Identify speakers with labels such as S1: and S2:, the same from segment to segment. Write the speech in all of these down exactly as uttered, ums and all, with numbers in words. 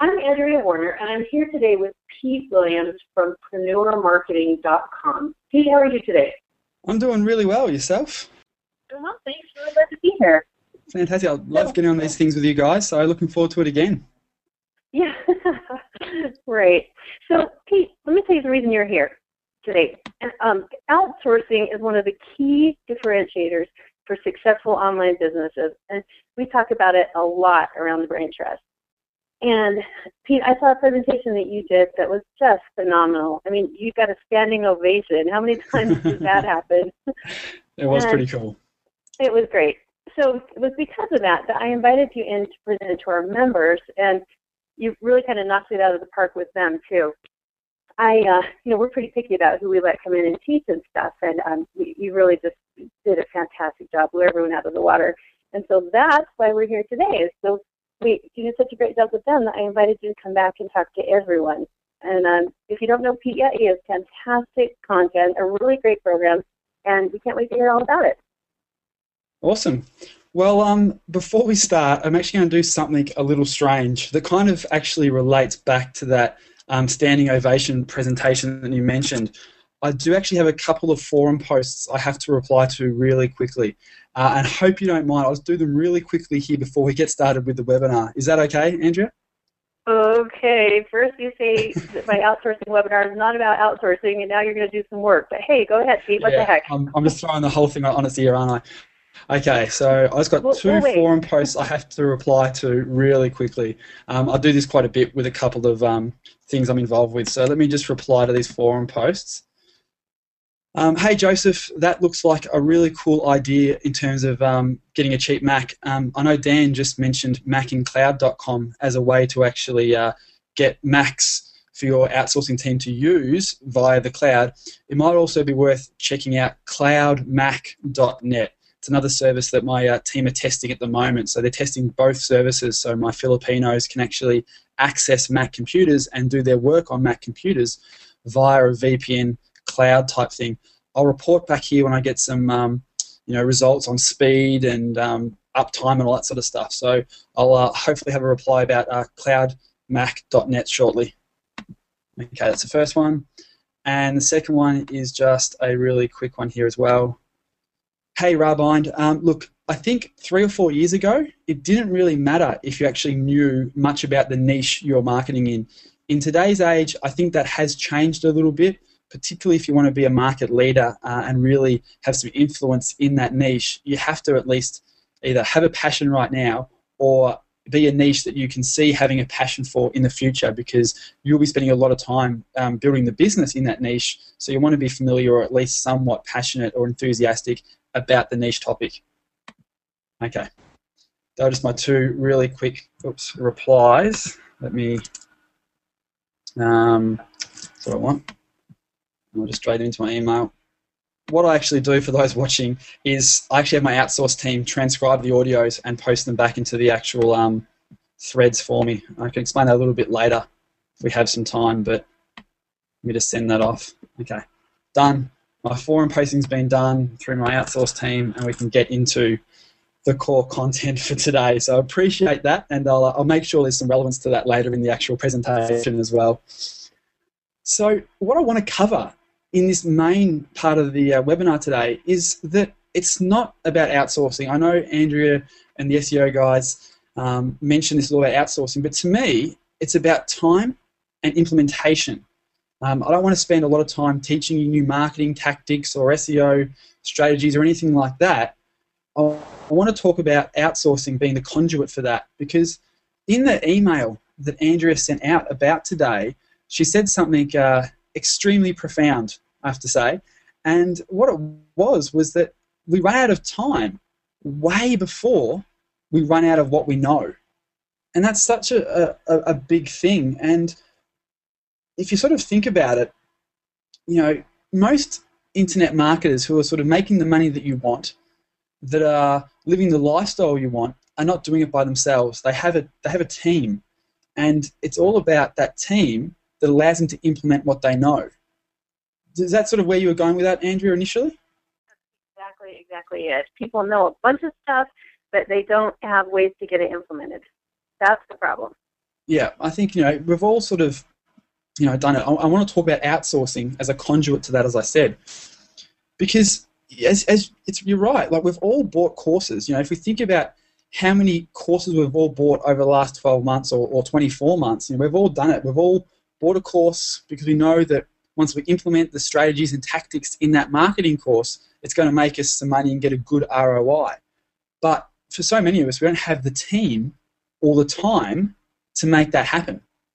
S1: I'm Andrea Warner, and I'm here today with Pete Williams from preneur marketing dot com. Pete, how are you today?
S2: I'm doing really well. Yourself?
S1: Doing well, thanks. Really glad to be here.
S2: Fantastic. I love getting on these things with you guys, so looking forward to it again.
S1: Yeah, right. So, Pete, let me tell you the reason you're here today. Um, outsourcing is one of the key differentiators for successful online businesses, and we talk about it a lot around the Brain Trust. And Pete, I saw a presentation that you did that was just phenomenal. I mean, you got a standing ovation. How many times did that happen?
S2: It was
S1: and
S2: pretty cool.
S1: It was great. So it was because of that that I invited you in to present it to our members, and you really kind of knocked it out of the park with them too. I, uh, you know, we're pretty picky about who we let come in and teach and stuff, and um, you, you really just did a fantastic job, blew everyone out of the water. And so that's why we're here today. Is so we you did such a great job with them that I invited you to come back and talk to everyone. And um, if you don't know Pete yet, he has fantastic content, a really great program, and we can't wait to hear all about it.
S2: Awesome. Well, um, before we start, I'm actually going to do something a little strange that kind of actually relates back to that um, standing ovation presentation that you mentioned. I do actually have a couple of forum posts I have to reply to really quickly, uh, and hope you don't mind. I'll just do them really quickly here before we get started with the webinar. Is that okay, Andrea?
S1: Okay. First you say that my outsourcing webinar is not about outsourcing, and now you're going to do some work. But hey, go ahead, Pete. What
S2: yeah,
S1: the heck?
S2: I'm, I'm just throwing the whole thing on us here, aren't I? Okay, so I've got
S1: We'll,
S2: two
S1: we'll
S2: forum posts I have to reply to really quickly. Um, I do this quite a bit with a couple of um, things I'm involved with. So let me just reply to these forum posts. Um, hey Joseph, that looks like a really cool idea in terms of um, getting a cheap Mac. Um, I know Dan just mentioned mac in cloud dot com as a way to actually uh, get Macs for your outsourcing team to use via the cloud. It might also be worth checking out cloud mac dot net. It's another service that my uh, team are testing at the moment. So they're testing both services so my Filipinos can actually access Mac computers and do their work on Mac computers via a V P N cloud type thing. I'll report back here when I get some um, you know, results on speed and um, uptime and all that sort of stuff. So I'll uh, hopefully have a reply about uh, cloud mac dot net shortly. Okay, that's the first one. And the second one is just a really quick one here as well. Hey Rabind, um, look, I think three or four years ago, it didn't really matter if you actually knew much about the niche you're marketing in. In today's age, I think that has changed a little bit, particularly if you want to be a market leader uh, and really have some influence in that niche. You have to at least either have a passion right now or be a niche that you can see having a passion for in the future, because you'll be spending a lot of time um, building the business in that niche. So you want to be familiar or at least somewhat passionate or enthusiastic about the niche topic. Okay, those are just my two really quick oops, replies. Let me, um, that's what I want. I'll just straight into my email. What I actually do for those watching is I actually have my outsourced team transcribe the audios and post them back into the actual um, threads for me. I can explain that a little bit later if we have some time, but let me just send that off. Okay, done. My forum posting's been done through my outsourced team, and we can get into the core content for today. So I appreciate that, and I'll, I'll make sure there's some relevance to that later in the actual presentation as well. So what I want to cover in this main part of the uh, webinar today is that it's not about outsourcing. I know Andrea and the S E O guys um, mentioned this a lot about outsourcing, but to me, it's about time and implementation. Um, I don't want to spend a lot of time teaching you new marketing tactics or S E O strategies or anything like that. I, I want to talk about outsourcing being the conduit for that, because in the email that Andrea sent out about today, she said something uh, extremely profound, I have to say. And what it was was that we run out of time way before we run out of what we know. And that's such a, a, a big thing. And if you sort of think about it, you know, most internet marketers who are sort of making the money that you want, that are living the lifestyle you want, are not doing it by themselves. They have a, they have a team. And it's all about that team that allows them to implement what they know. Is that sort of where you were going with that, Andrea, initially?
S1: Exactly, exactly it. People know a bunch of stuff, but they don't have ways to get it implemented. That's the problem.
S2: Yeah, I think, you know, we've all sort of, you know, done it. I, I want to talk about outsourcing as a conduit to that, as I said, because as, as it's, you're right, like we've all bought courses. You know, if we think about how many courses we've all bought over the last twelve months or, or twenty-four months, you know, we've all done it. We've all bought a course because we know that once we implement the strategies and tactics in that marketing course, it's going to make us some money and get a good R O I. But for so many of us, we don't have the team all the time to make that happen.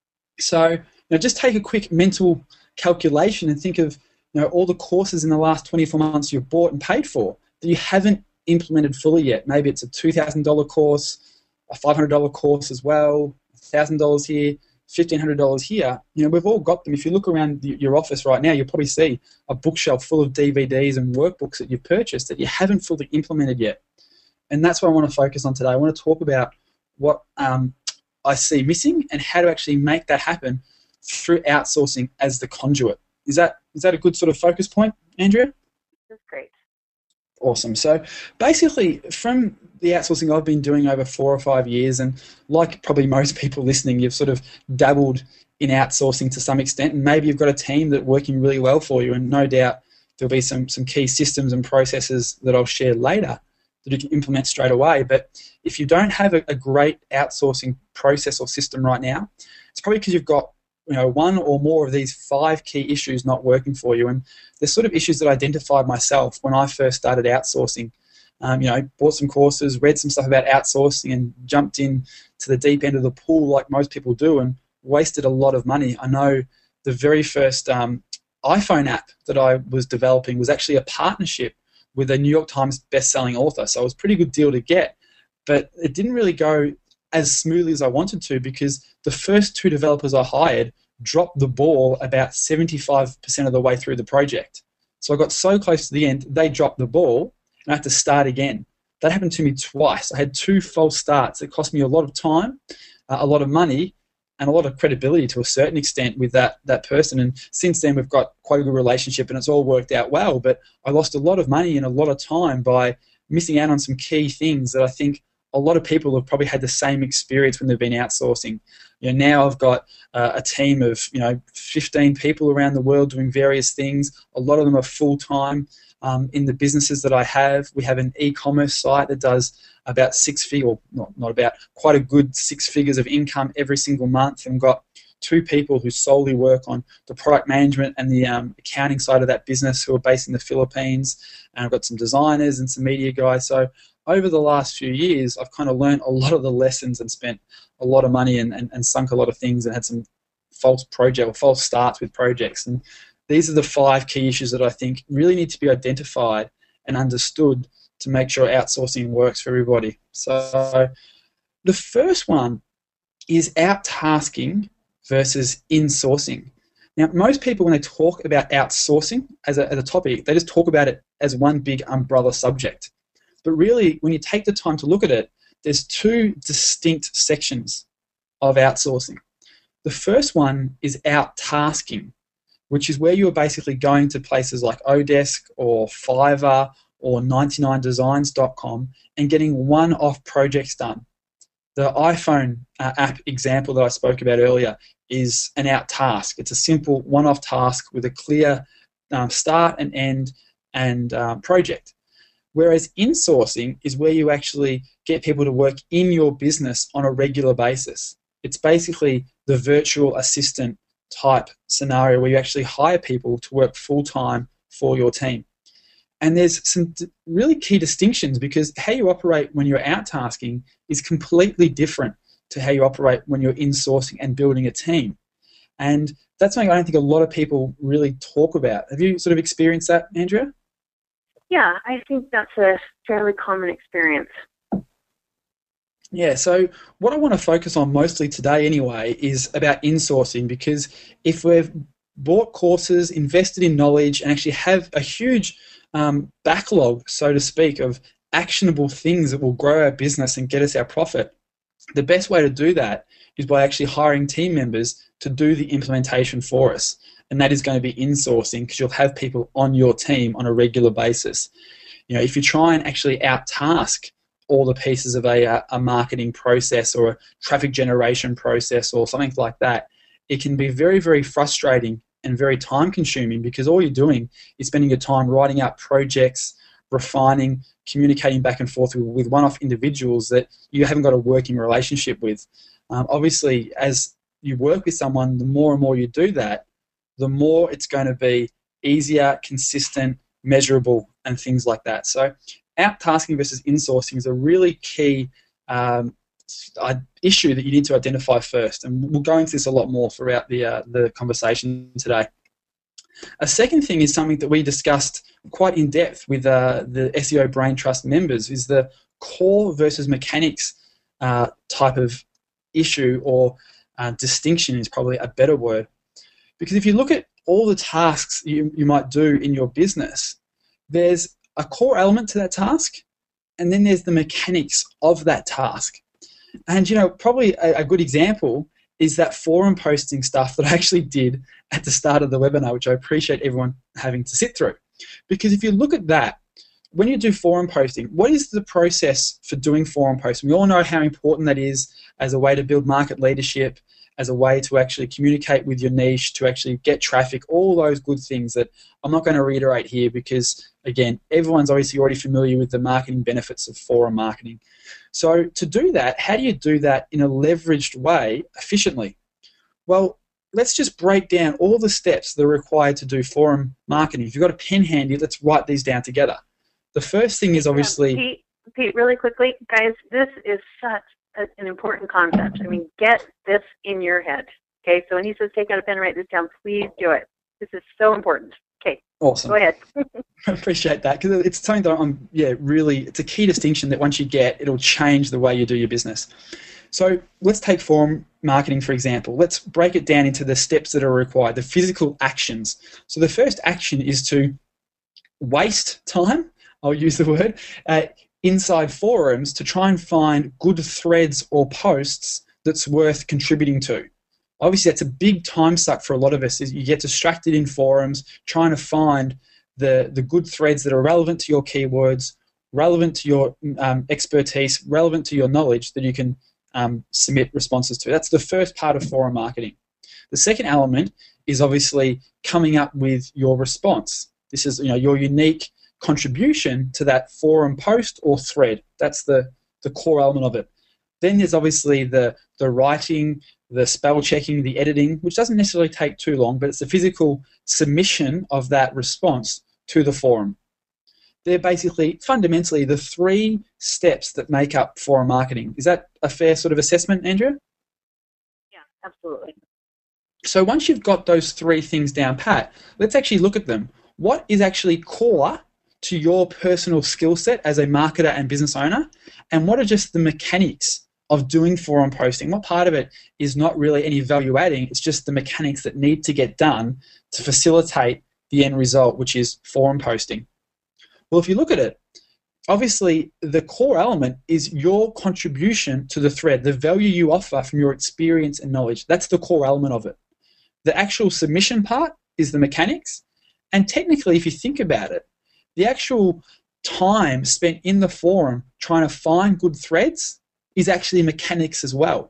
S2: So, you know, just take a quick mental calculation and think of, you know, all the courses in the last twenty-four months you've bought and paid for that you haven't implemented fully yet. Maybe it's a two thousand dollars course, a five hundred dollars course as well, one thousand dollars here, fifteen hundred dollars here. You know, we've all got them. If you look around your office right now, you'll probably see a bookshelf full of D V Ds and workbooks that you've purchased that you haven't fully implemented yet. And that's what I want to focus on today. I want to talk about what um, I see missing and how to actually make that happen through outsourcing as the conduit. Is that is that a good sort of focus point, Andrea?
S1: That's great.
S2: Awesome. So basically, from the outsourcing I've been doing over four or five years, and like probably most people listening, you've sort of dabbled in outsourcing to some extent, and maybe you've got a team that's working really well for you, and no doubt there'll be some, some key systems and processes that I'll share later that you can implement straight away. But if you don't have a, a great outsourcing process or system right now, it's probably because you've got, you know, one or more of these five key issues not working for you. And the sort of issues that I identified myself when I first started outsourcing. Um, you know, bought some courses, read some stuff about outsourcing, and jumped in to the deep end of the pool like most people do, and wasted a lot of money. I know the very first um, iPhone app that I was developing was actually a partnership with a New York Times best-selling author, so it was a pretty good deal to get. But it didn't really go as smoothly as I wanted to, because the first two developers I hired dropped the ball about seventy-five percent of the way through the project. So I got so close to the end, they dropped the ball, and I had to start again. That happened to me twice. I had two false starts. It cost me a lot of time, uh, a lot of money, and a lot of credibility to a certain extent with that, that person. And since then, we've got quite a good relationship, and it's all worked out well. But I lost a lot of money and a lot of time by missing out on some key things that I think a lot of people have probably had the same experience when they've been outsourcing. You know, now I've got uh, a team of, you know, fifteen people around the world doing various things. A lot of them are full-time um, in the businesses that I have. We have an e-commerce site that does about six figures, not, not about, quite a good six figures of income every single month, and got two people who solely work on the product management and the um, accounting side of that business, who are based in the Philippines. And I've got some designers and some media guys. So over the last few years, I've kind of learned a lot of the lessons and spent a lot of money and, and, and sunk a lot of things and had some false project or false starts with projects. And these are the five key issues that I think really need to be identified and understood to make sure outsourcing works for everybody. So the first one is out-tasking versus in-sourcing. Now, most people, when they talk about outsourcing as a, as a topic, they just talk about it as one big umbrella subject. But really, when you take the time to look at it, there's two distinct sections of outsourcing. The first one is out-tasking, which is where you're basically going to places like Odesk or Fiverr or ninety-nine designs dot com and getting one-off projects done. The iPhone uh, app example that I spoke about earlier is an out task. It's a simple one-off task with a clear um, start and end and uh, project. Whereas insourcing is where you actually get people to work in your business on a regular basis. It's basically the virtual assistant type scenario where you actually hire people to work full-time for your team. And there's some really key distinctions, because how you operate when you're out-tasking is completely different to how you operate when you're insourcing and building a team. And that's something I don't think a lot of people really talk about. Have you sort of experienced that, Andrea?
S1: Yeah, I think that's a fairly common experience.
S2: Yeah, so what I want to focus on mostly today anyway is about insourcing, because if we've bought courses, invested in knowledge, and actually have a huge um, backlog, so to speak, of actionable things that will grow our business and get us our profit, the best way to do that is by actually hiring team members to do the implementation for us. And that is going to be insourcing, because you'll have people on your team on a regular basis. You know, if you try and actually out-task all the pieces of a, a marketing process or a traffic generation process or something like that, it can be very, very frustrating and very time consuming, because all you're doing is spending your time writing out projects, refining, communicating back and forth with, with one-off individuals that you haven't got a working relationship with. Um, obviously, as you work with someone, the more and more you do that, the more it's going to be easier, consistent, measurable, and things like that. So out-tasking versus insourcing is a really key um, issue that you need to identify first, and we'll go into this a lot more throughout the, uh, the conversation today. A second thing is something that we discussed quite in depth with uh, the S E O Brain Trust members, is the core versus mechanics uh, type of issue, or uh, distinction is probably a better word. Because if you look at all the tasks you, you might do in your business, there's a core element to that task, and then there's the mechanics of that task. And, you know, probably a, a good example is that forum posting stuff that I actually did at the start of the webinar, which I appreciate everyone having to sit through. Because if you look at that, when you do forum posting, what is the process for doing forum posting? We all know how important that is as a way to build market leadership, as a way to actually communicate with your niche, to actually get traffic, all those good things that I'm not going to reiterate here because, again, everyone's obviously already familiar with the marketing benefits of forum marketing. So to do that, how do you do that in a leveraged way efficiently? Well, let's just break down all the steps that are required to do forum marketing. If you've got a pen handy, let's write these down together. The first thing is obviously...
S1: Yeah, Pete, Pete, really quickly, guys, this is such a, an important concept. I mean, get this in your head. Okay, so when he says take out a pen and write this down, please do it. This is so important. Okay,
S2: awesome.
S1: Go ahead.
S2: I appreciate that, because it's something that I'm, yeah, really, it's a key distinction that once you get, it'll change the way you do your business. So let's take forum marketing, for example. Let's break it down into the steps that are required, the physical actions. So the first action is to waste time, I'll use the word, uh, inside forums to try and find good threads or posts that's worth contributing to. Obviously, that's a big time suck for a lot of us. Is you get distracted in forums trying to find the, the good threads that are relevant to your keywords, relevant to your um, expertise, relevant to your knowledge that you can um, submit responses to. That's the first part of forum marketing. The second element is obviously coming up with your response. This is, you know, your unique contribution to that forum post or thread. That's the, the core element of it. Then there's obviously the, the writing, the spell checking, the editing, which doesn't necessarily take too long, but it's the physical submission of that response to the forum. They're basically, fundamentally, the three steps that make up forum marketing. Is that a fair sort of assessment, Andrea?
S1: Yeah, absolutely.
S2: So once you've got those three things down pat, let's actually look at them. What is actually core to your personal skill set as a marketer and business owner, and what are just the mechanics of doing forum posting? What part of it is not really any value adding? It's just the mechanics that need to get done to facilitate the end result, which is forum posting. Well, if you look at it, obviously the core element is your contribution to the thread, the value you offer from your experience and knowledge. That's the core element of it. The actual submission part is the mechanics, and technically, if you think about it, the actual time spent in the forum trying to find good threads is actually mechanics as well.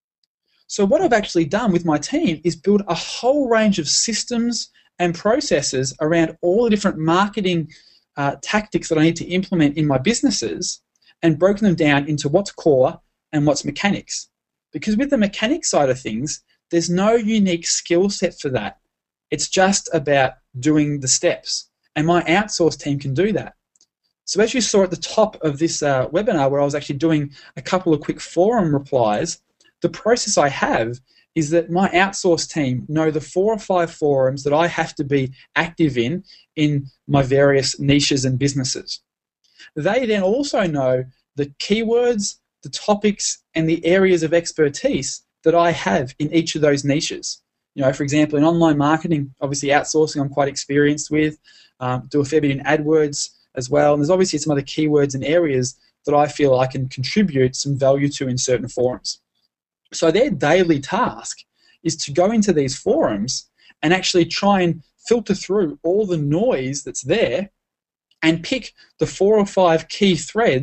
S2: So what I've actually done with my team is build a whole range of systems and processes around all the different marketing uh, tactics that I need to implement in my businesses, and broken them down into what's core and what's mechanics. Because with the mechanics side of things, there's no unique skill set for that. It's just about doing the steps. And my outsourced team can do that. So as you saw at the top of this uh, webinar, where I was actually doing a couple of quick forum replies, the process I have is that my outsourced team know the four or five forums that I have to be active in in my various niches and businesses. They then also know the keywords, the topics, and the areas of expertise that I have in each of those niches. You know, for example, in online marketing, obviously outsourcing I'm quite experienced with. Um, do a fair bit in AdWords as well. And there's obviously some other keywords and areas that I feel I can contribute some value to in certain forums. So their daily task is to go into these forums and actually try and filter through all the noise that's there and pick the four or five key threads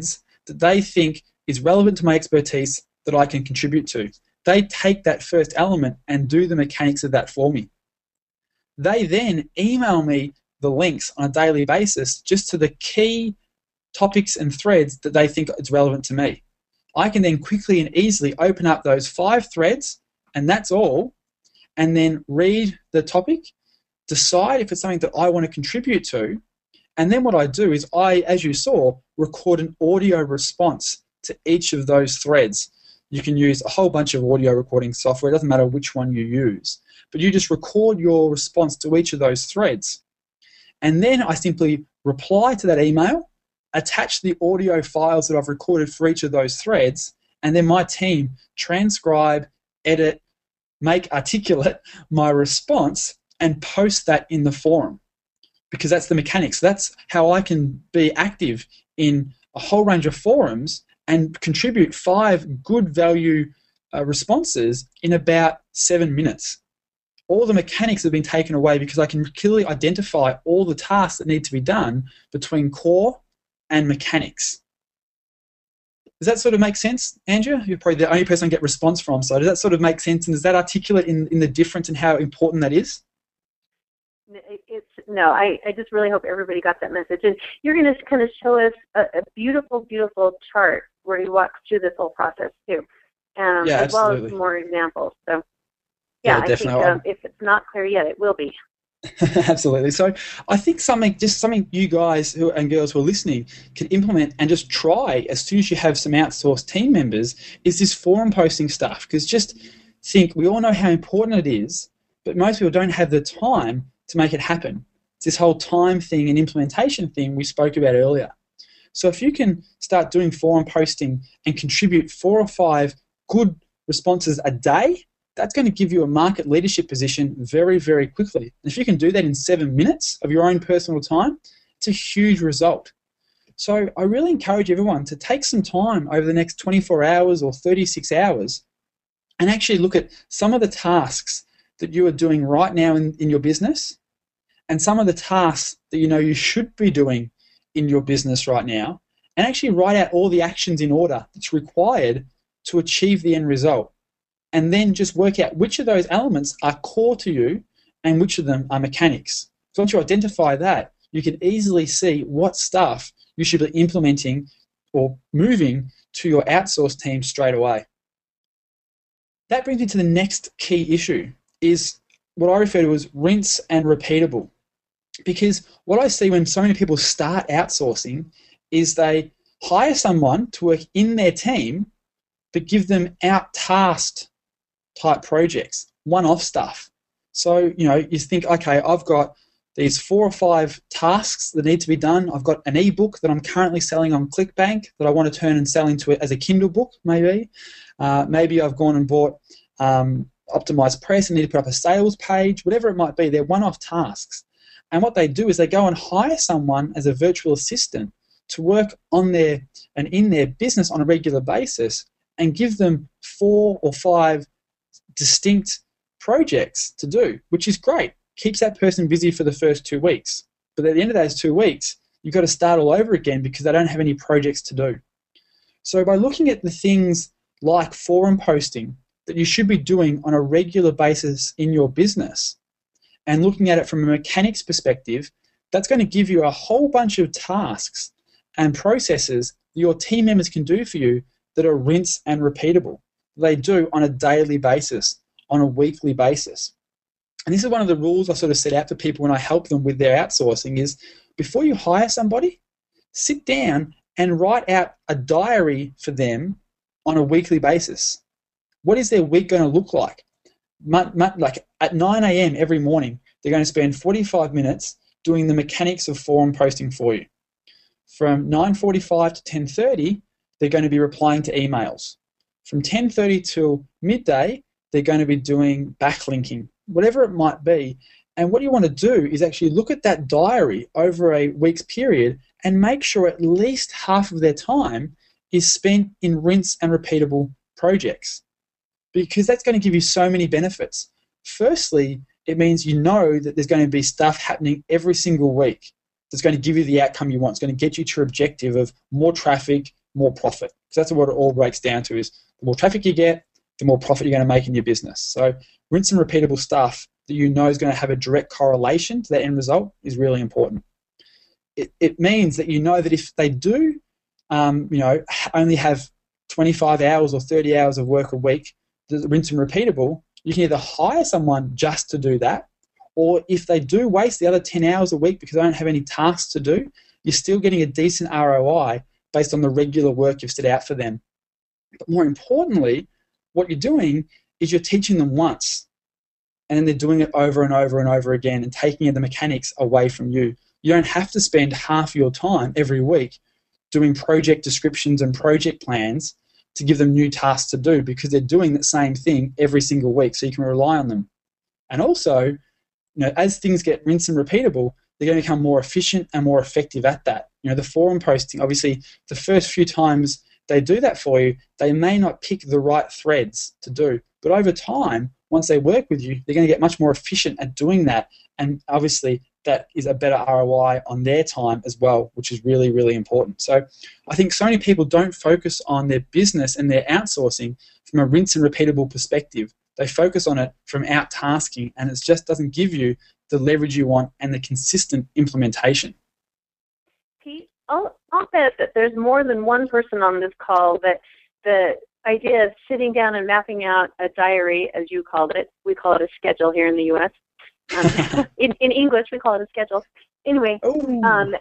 S2: that they think is relevant to my expertise that I can contribute to. They take that first element and do the mechanics of that for me. They then email me the links on a daily basis just to the key topics and threads that they think is relevant to me. I can then quickly and easily open up those five threads, and that's all, and then read the topic, decide if it's something that I want to contribute to, and then what I do is I, as you saw, record an audio response to each of those threads. You can use a whole bunch of audio recording software. It doesn't matter which one you use. But you just record your response to each of those threads. And then I simply reply to that email, attach the audio files that I've recorded for each of those threads, and then my team transcribe, edit, make articulate my response and post that in the forum. Because that's the mechanics. That's how I can be active in a whole range of forums and contribute five good value uh, responses in about seven minutes. All the mechanics have been taken away because I can clearly identify all the tasks that need to be done between core and mechanics. Does that sort of make sense, Andrea? You're probably the only person I get response from, so does that sort of make sense, and does that articulate in, in the difference and how important that is?
S1: It's no, I, I just really hope everybody got that message. And you're going to kind of show us a, a beautiful, beautiful chart where you walk through this whole process too, um,
S2: yeah,
S1: as well
S2: absolutely.
S1: as more examples. So, yeah,
S2: yeah
S1: I
S2: definitely.
S1: think um, if it's not clear yet, it will be.
S2: Absolutely. So I think something, just something you guys who, and girls who are listening can implement and just try as soon as you have some outsourced team members is this forum posting stuff. Because just think, we all know how important it is, but most people don't have the time to make it happen. It's this whole time thing and implementation thing we spoke about earlier. So if you can start doing forum posting and contribute four or five good responses a day, that's going to give you a market leadership position very, very quickly. And if you can do that in seven minutes of your own personal time, it's a huge result. So I really encourage everyone to take some time over the next twenty-four hours or thirty-six hours and actually look at some of the tasks that you are doing right now in, in your business and some of the tasks that you know you should be doing in your business right now, and actually write out all the actions in order that's required to achieve the end result. And then just work out which of those elements are core to you and which of them are mechanics. So once you identify that, you can easily see what stuff you should be implementing or moving to your outsourced team straight away. That brings me to the next key issue, is what I refer to as rinse and repeatable. Because what I see when so many people start outsourcing is they hire someone to work in their team but give them out-tasked type projects, one-off stuff. So, you know, you think, okay, I've got these four or five tasks that need to be done. I've got an ebook that I'm currently selling on ClickBank that I want to turn and sell into it as a Kindle book, maybe. Uh, maybe I've gone and bought um, Optimized Press and need to put up a sales page, whatever it might be. They're one-off tasks. And what they do is they go and hire someone as a virtual assistant to work on their and in their business on a regular basis and give them four or five distinct projects to do, which is great. Keeps that person busy for the first two weeks. But at the end of those two weeks, you've got to start all over again because they don't have any projects to do. So by looking at the things like forum posting that you should be doing on a regular basis in your business and looking at it from a mechanics perspective, that's going to give you a whole bunch of tasks and processes that your team members can do for you that are rinse and repeatable. They do on a daily basis, on a weekly basis. And this is one of the rules I sort of set out for people when I help them with their outsourcing is before you hire somebody, sit down and write out a diary for them on a weekly basis. What is their week going to look like? Like at nine a m every morning, they're going to spend forty-five minutes doing the mechanics of forum posting for you. From nine forty-five to ten thirty, they're going to be replying to emails. From ten thirty till midday, they're going to be doing backlinking, whatever it might be. And what you want to do is actually look at that diary over a week's period and make sure at least half of their time is spent in rinse and repeatable projects, because that's going to give you so many benefits. Firstly, it means you know that there's going to be stuff happening every single week that's going to give you the outcome you want. It's going to get you to your objective of more traffic, more profit. So that's what it all breaks down to, is the more traffic you get, the more profit you're going to make in your business. So rinse and repeatable stuff that you know is going to have a direct correlation to that end result is really important. It, it means that you know that if they do, um, you know, only have twenty-five hours or thirty hours of work a week, the rinse and repeatable, you can either hire someone just to do that, or if they do waste the other ten hours a week because they don't have any tasks to do, you're still getting a decent R O I based on the regular work you've set out for them. But more importantly, what you're doing is you're teaching them once, and then they're doing it over and over and over again and taking the mechanics away from you. You don't have to spend half your time every week doing project descriptions and project plans to give them new tasks to do, because they're doing the same thing every single week, so you can rely on them. And also, you know, as things get rinse and repeatable, they're going to become more efficient and more effective at that. You know, the forum posting, obviously, the first few times they do that for you, they may not pick the right threads to do. But over time, once they work with you, they're going to get much more efficient at doing that. And obviously, that is a better R O I on their time as well, which is really, really important. So I think so many people don't focus on their business and their outsourcing from a rinse and repeatable perspective. They focus on it from out-tasking, and it just doesn't give you the leverage you want and the consistent implementation.
S1: Pete, I'll, I'll bet that there's more than one person on this call that the idea of sitting down and mapping out a diary, as you called it, we call it a schedule here in the U S Um, in, in English, we call it a schedule. Anyway, um,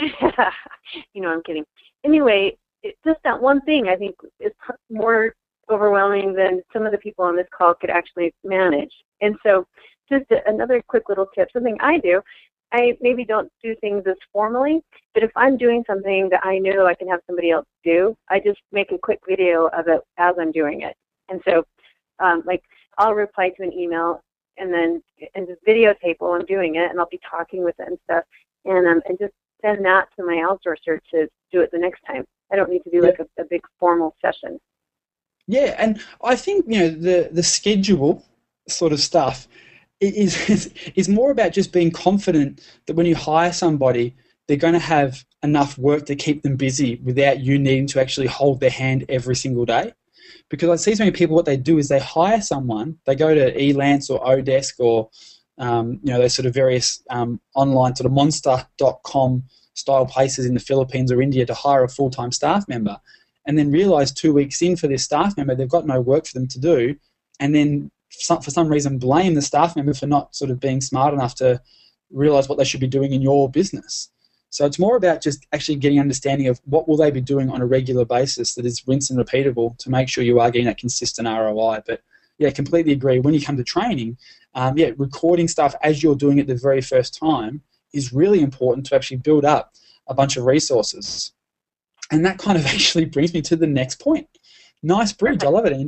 S1: you know, I'm kidding. Anyway, it, just that one thing, I think, is more overwhelming than some of the people on this call could actually manage. And so just another quick little tip, something I do, I maybe don't do things as formally, but if I'm doing something that I know I can have somebody else do, I just make a quick video of it as I'm doing it. And so, um, like, I'll reply to an email and then and just videotape while I'm doing it, and I'll be talking with it and stuff, and um, and just send that to my outsourcer to do it the next time. I don't need to do like a, a big formal session.
S2: Yeah, and I think, you know, the the schedule sort of stuff is is, is more about just being confident that when you hire somebody, they're going to have enough work to keep them busy without you needing to actually hold their hand every single day. Because I see so many people, what they do is they hire someone, they go to Elance or Odesk or, um, you know, those sort of various um, online sort of monster dot com style places in the Philippines or India to hire a full-time staff member, and then realise two weeks in for this staff member they've got no work for them to do, and then for some reason blame the staff member for not sort of being smart enough to realise what they should be doing in your business. So it's more about just actually getting understanding of what will they be doing on a regular basis that is rinse and repeatable to make sure you are getting that consistent R O I. But yeah, completely agree. When you come to training, um, yeah, recording stuff as you're doing it the very first time is really important to actually build up a bunch of resources. And that kind of actually brings me to the next point. Nice bridge. I love it,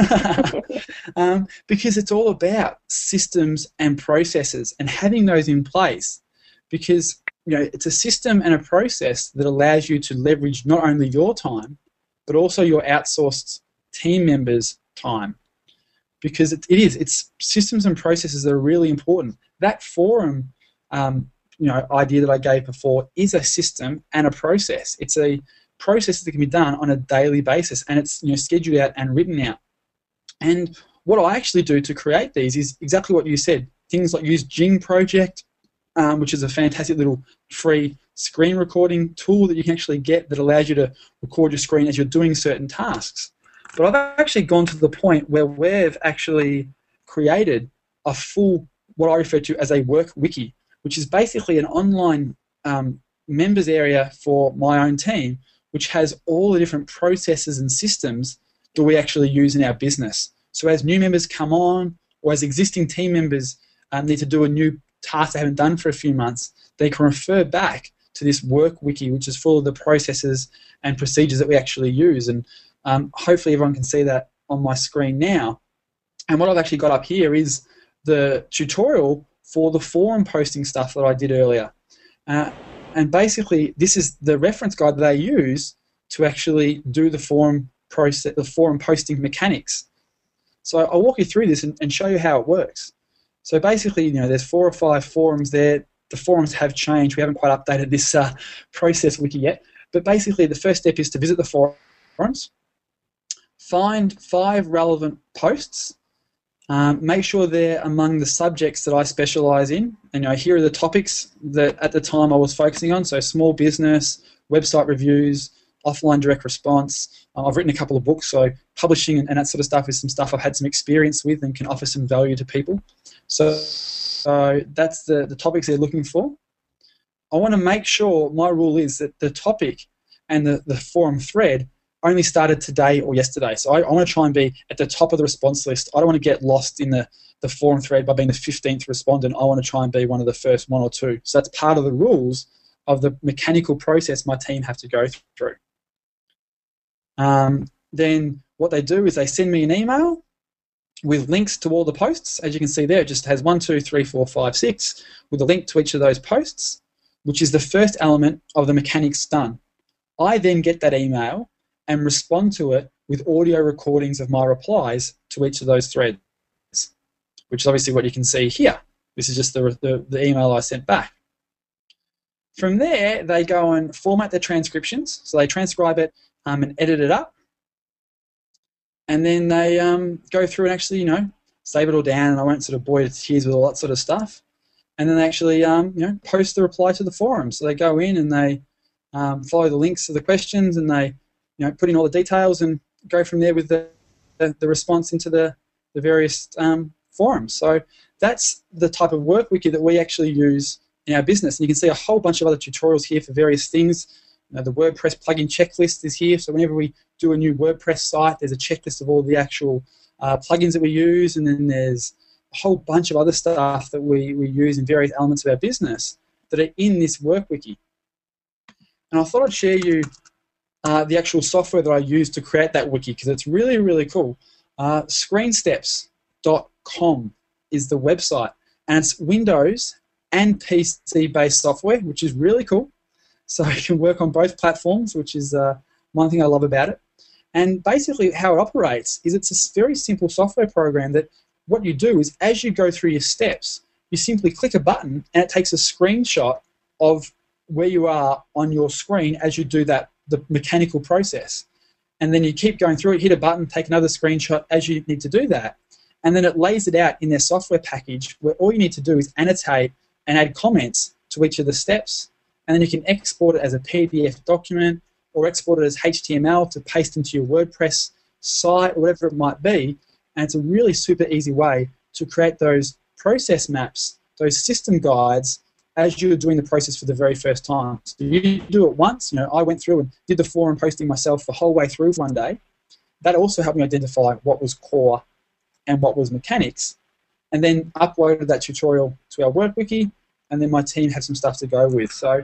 S2: Enda. um, because it's all about systems and processes and having those in place, because you know, it's a system and a process that allows you to leverage not only your time, but also your outsourced team members' time. Because it, it is, it's systems and processes that are really important. That forum, um, you know, idea that I gave before is a system and a process. It's a process that can be done on a daily basis, and it's, you know, scheduled out and written out. And what I actually do to create these is exactly what you said. Things like use Jing Project, Um, which is a fantastic little free screen recording tool that you can actually get that allows you to record your screen as you're doing certain tasks. But I've actually gone to the point where we've actually created a full, what I refer to as a work wiki, which is basically an online um, members area for my own team, which has all the different processes and systems that we actually use in our business. So as new members come on, or as existing team members um, need to do a new task they haven't done for a few months, they can refer back to this work wiki, which is full of the processes and procedures that we actually use. And um, hopefully everyone can see that on my screen now. And what I've actually got up here is the tutorial for the forum posting stuff that I did earlier. Uh, and basically, this is the reference guide that they use to actually do the forum process, the forum posting mechanics. So I'll walk you through this and, and show you how it works. So basically, you know, there's four or five forums there. The forums have changed. We haven't quite updated this uh, process wiki yet. But basically, the first step is to visit the forums, find five relevant posts, um, make sure they're among the subjects that I specialise in. And you know, here are the topics that at the time I was focusing on, so small business, website reviews, offline direct response. Uh, I've written a couple of books, so publishing and, and that sort of stuff is some stuff I've had some experience with and can offer some value to people. So, so that's the, the topics they're looking for. I want to make sure, my rule is that the topic and the, the forum thread only started today or yesterday. So I, I want to try and be at the top of the response list. I don't want to get lost in the, the forum thread by being the fifteenth respondent. I want to try and be one of the first one or two. So that's part of the rules of the mechanical process my team have to go through. Um, then what they do is they send me an email with links to all the posts. As you can see there, it just has one, two, three, four, five, six with a link to each of those posts, which is the first element of the mechanics done. I then get that email and respond to it with audio recordings of my replies to each of those threads, which is obviously what you can see here. This is just the, the, the email I sent back. From there, they go and format their transcriptions. So they transcribe it um, and edit it up. And then they um, go through and actually, you know, save it all down, and I won't sort of bore you to tears with all that sort of stuff. And then they actually, um, you know, post the reply to the forum. So they go in and they um, follow the links to the questions, and they, you know, put in all the details and go from there with the the, the response into the the various um, forums. So that's the type of work wiki that we actually use in our business. And you can see a whole bunch of other tutorials here for various things. You know, the WordPress plugin checklist is here. So whenever we do a new WordPress site, there's a checklist of all the actual uh, plugins that we use, and then there's a whole bunch of other stuff that we, we use in various elements of our business that are in this work wiki. And I thought I'd share you uh, the actual software that I use to create that wiki, because it's really, really cool. Uh, screensteps dot com is the website, and it's Windows and P C-based software, which is really cool. So you can work on both platforms, which is uh, one thing I love about it. And basically how it operates is it's a very simple software program that what you do is as you go through your steps, you simply click a button and it takes a screenshot of where you are on your screen as you do that, the mechanical process. And then you keep going through it, hit a button, take another screenshot as you need to do that. And then it lays it out in their software package where all you need to do is annotate and add comments to each of the steps. And then you can export it as a P D F document or export it as H T M L to paste into your WordPress site or whatever it might be. And it's a really super easy way to create those process maps, those system guides, as you're doing the process for the very first time. So you do it once. You know, I went through and did the forum posting myself the whole way through one day. That also helped me identify what was core and what was mechanics, and then uploaded that tutorial to our work wiki, and then my team had some stuff to go with. So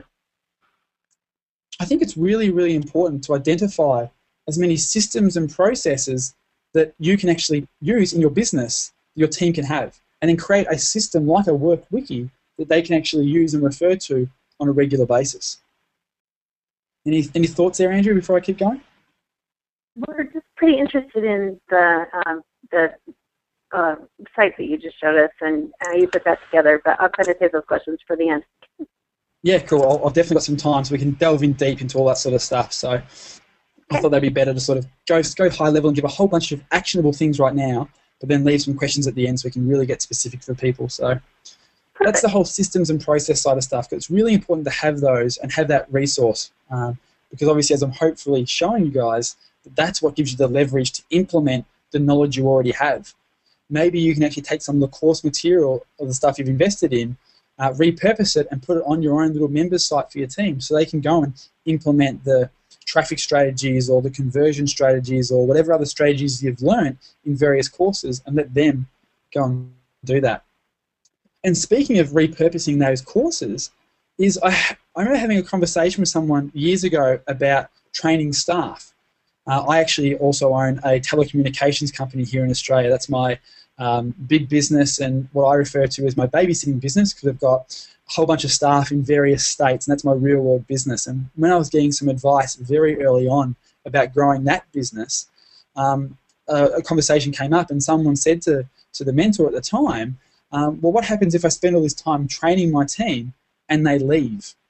S2: I think it's really, really important to identify as many systems and processes that you can actually use in your business, your team can have, and then create a system like a work wiki that they can actually use and refer to on a regular basis. Any, any thoughts there, Andrew, before I keep going?
S1: We're just pretty interested in the, um, the uh, site that you just showed us and how you put that together, but I'll kind of save those questions for the end.
S2: Yeah, cool. I'll, I've definitely got some time so we can delve in deep into all that sort of stuff. So okay. I thought that'd be better to sort of go, go high level and give a whole bunch of actionable things right now, but then leave some questions at the end so we can really get specific for people. So Perfect. That's the whole systems and process side of stuff. But it's really important to have those and have that resource um, because obviously, as I'm hopefully showing you guys, that's what gives you the leverage to implement the knowledge you already have. Maybe you can actually take some of the course material or the stuff you've invested in, uh, repurpose it and put it on your own little members site for your team so they can go and implement the traffic strategies or the conversion strategies or whatever other strategies you've learned in various courses and let them go and do that. And speaking of repurposing those courses, is I, I remember having a conversation with someone years ago about training staff. Uh, I actually also own a telecommunications company here in Australia. That's my um, big business and what I refer to as my babysitting business because I've got a whole bunch of staff in various states, and that's my real-world business. And when I was getting some advice very early on about growing that business, um, a, a conversation came up and someone said to, to the mentor at the time, um, well, what happens if I spend all this time training my team and they leave?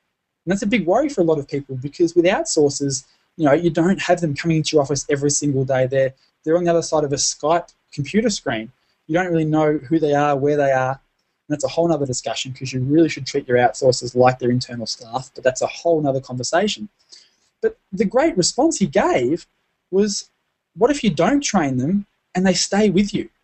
S2: And that's a big worry for a lot of people, because with outsourcers, you know, you don't have them coming into your office every single day. They're, they're on the other side of a Skype computer screen. You don't really know who they are, where they are. And that's a whole other discussion, because you really should treat your outsourcers like their internal staff, but that's a whole other conversation. But the great response he gave was, what if you don't train them and they stay with you?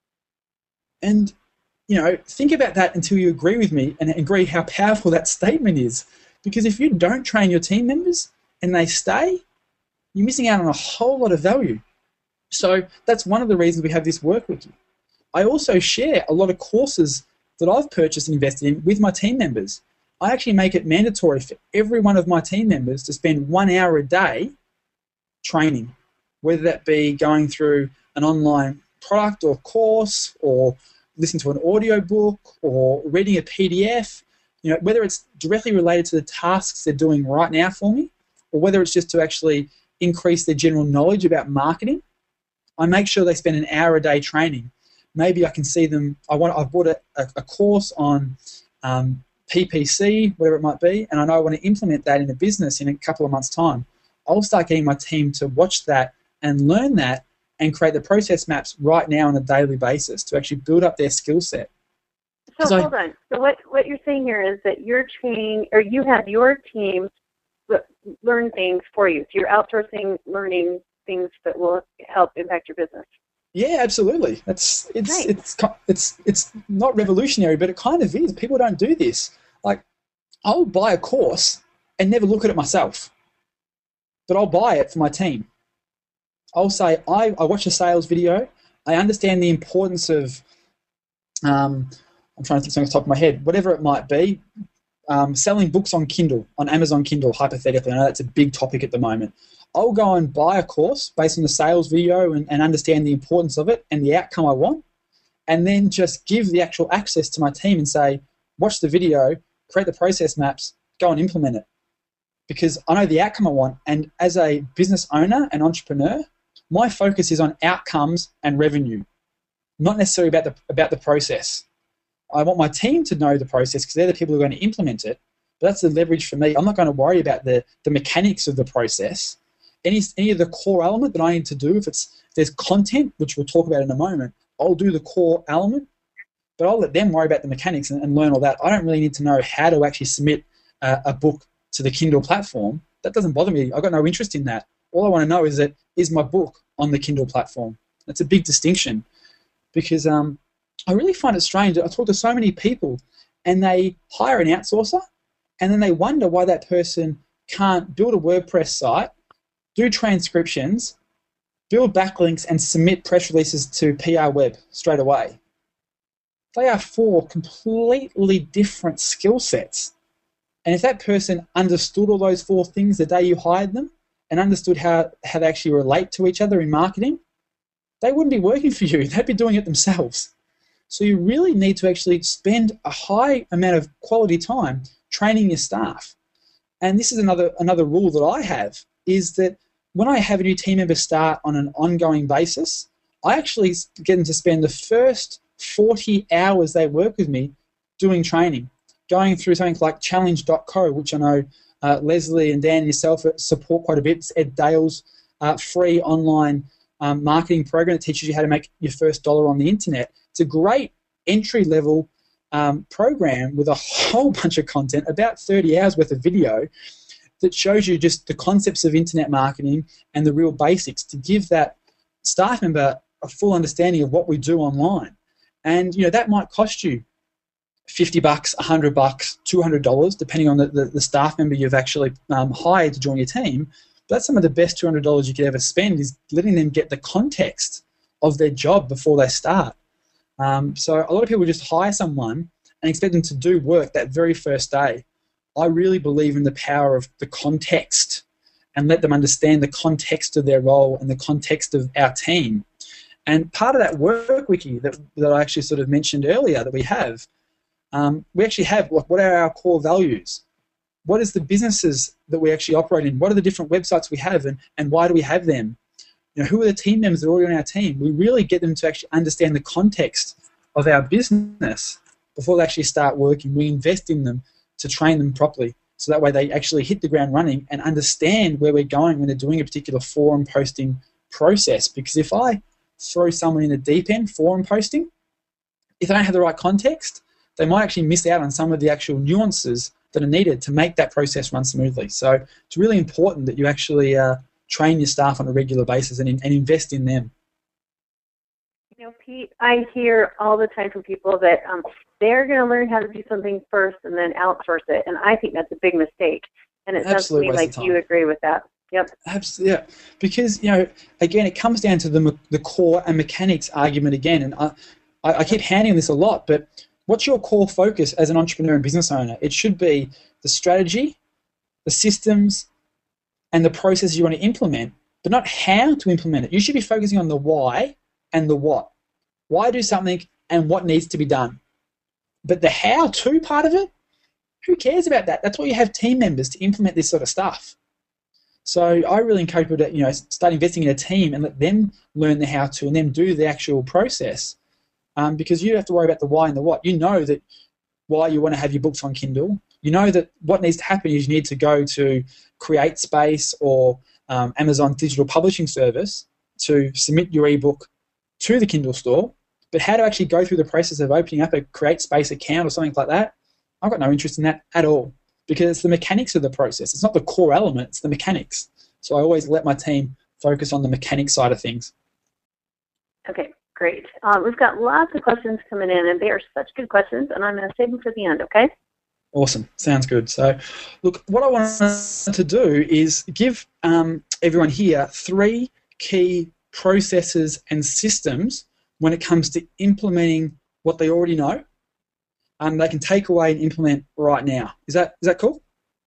S2: And, you know, think about that until you agree with me and agree how powerful that statement is. Because if you don't train your team members and they stay, you're missing out on a whole lot of value. So that's one of the reasons we have this work wiki. I also share a lot of courses that I've purchased and invested in with my team members. I actually make it mandatory for every one of my team members to spend one hour a day training, whether that be going through an online product or course, or listening to an audio book, or reading a P D F, you know, whether it's directly related to the tasks they're doing right now for me, or whether it's just to actually increase their general knowledge about marketing. I make sure they spend an hour a day training. Maybe I can see them, I want, I've bought a, a, a course on um, P P C, whatever it might be, and I know I want to implement that in a business in a couple of months' time. I'll start getting my team to watch that and learn that and create the process maps right now on a daily basis to actually build up their skill set.
S1: So,
S2: So
S1: hold on. So what, what you're saying here is that you're training, or you have your team learn things for you. So you're outsourcing learning things that will help impact your business.
S2: Yeah, absolutely. That's it's
S1: Right.
S2: it's it's it's not revolutionary, but it kind of is. People don't do this. Like, I'll buy a course and never look at it myself, but I'll buy it for my team. I'll say, I, I watch a sales video. I understand the importance of, um, I'm trying to think something off the top of my head, whatever it might be, um, selling books on Kindle, on Amazon Kindle, hypothetically. I know that's a big topic at the moment. I'll go and buy a course based on the sales video and, and understand the importance of it and the outcome I want, and then just give the actual access to my team and say, watch the video, create the process maps, go and implement it. Because I know the outcome I want, and as a business owner and entrepreneur, my focus is on outcomes and revenue, not necessarily about the, about the process. I want my team to know the process because they're the people who are going to implement it, but that's the leverage for me. I'm not going to worry about the, the mechanics of the process. Any, any of the core element that I need to do, if it's if there's content, which we'll talk about in a moment, I'll do the core element, but I'll let them worry about the mechanics and, and learn all that. I don't really need to know how to actually submit uh, a book to the Kindle platform. That doesn't bother me. I've got no interest in that. All I want to know is that, is my book on the Kindle platform? That's a big distinction, because um, I really find it strange. I talk to so many people and they hire an outsourcer and then they wonder why that person can't build a WordPress site, do transcriptions, build backlinks, and submit press releases to P R Web straight away. They are four completely different skill sets. And if that person understood all those four things the day you hired them and understood how, how they actually relate to each other in marketing, they wouldn't be working for you. They'd be doing it themselves. So you really need to actually spend a high amount of quality time training your staff. And this is another, another rule that I have, is that when I have a new team member start on an ongoing basis, I actually get them to spend the first forty hours they work with me doing training, going through something like challenge dot co, which I know uh, Leslie and Dan and yourself support quite a bit. It's Ed Dale's uh, free online um, marketing program that teaches you how to make your first dollar on the internet. It's a great entry-level um, program with a whole bunch of content, about thirty hours worth of video, that shows you just the concepts of internet marketing and the real basics to give that staff member a full understanding of what we do online. And, you know, that might cost you fifty bucks, a hundred bucks, two hundred dollars, depending on the, the, the staff member you've actually um, hired to join your team. But that's some of the best two hundred dollars you could ever spend, is letting them get the context of their job before they start. Um, so a lot of people just hire someone and expect them to do work that very first day. I really believe in the power of the context and let them understand the context of their role and the context of our team. And part of that work wiki that, that I actually sort of mentioned earlier that we have, um, we actually have, like, what are our core values? What is the businesses that we actually operate in? What are the different websites we have, and, and why do we have them? You know, who are the team members that are already on our team? We really get them to actually understand the context of our business before they actually start working. We invest in them to train them properly. so that way they actually hit the ground running and understand where we're going when they're doing a particular forum posting process. Because if I throw someone in the deep end forum posting, if they don't have the right context, they might actually miss out on some of the actual nuances that are needed to make that process run smoothly. So it's really important that you actually uh, train your staff on a regular basis and, and invest in them.
S1: You know, Pete, I hear all the time from people that um, they're going to learn how to do something first and then outsource it, and I think that's a big mistake. And it sounds to me like you agree with that. Yep.
S2: Absolutely, yeah. Because, you know, again, it comes down to the the core and mechanics argument again, and I, I keep handing this a lot, but what's your core focus as an entrepreneur and business owner? It should be the strategy, the systems, and the processes you want to implement, but not how to implement it. You should be focusing on the why and the what. Why do something and what needs to be done. But the how-to part of it, who cares about that? That's why you have team members to implement this sort of stuff. So I really encourage people to, you know, start investing in a team and let them learn the how-to and then do the actual process. Um, because you don't have to worry about the why and the what. You know that why you want to have your books on Kindle. You know that what needs to happen is you need to go to CreateSpace or um, Amazon Digital Publishing Service to submit your ebook to the Kindle store. But how to actually go through the process of opening up a CreateSpace account or something like that, I've got no interest in that at all, because it's the mechanics of the process. It's not the core element, it's the mechanics. So I always let my team focus on the mechanics side of things.
S1: Okay. Great. Um, we've got lots of questions coming in, and they are such good questions, and I'm going to save them for the end, okay?
S2: Awesome. Sounds good. So, look, what I want to do is give um, everyone here three key processes and systems when it comes to implementing what they already know, um, they can take away and implement right now. Is that is that cool?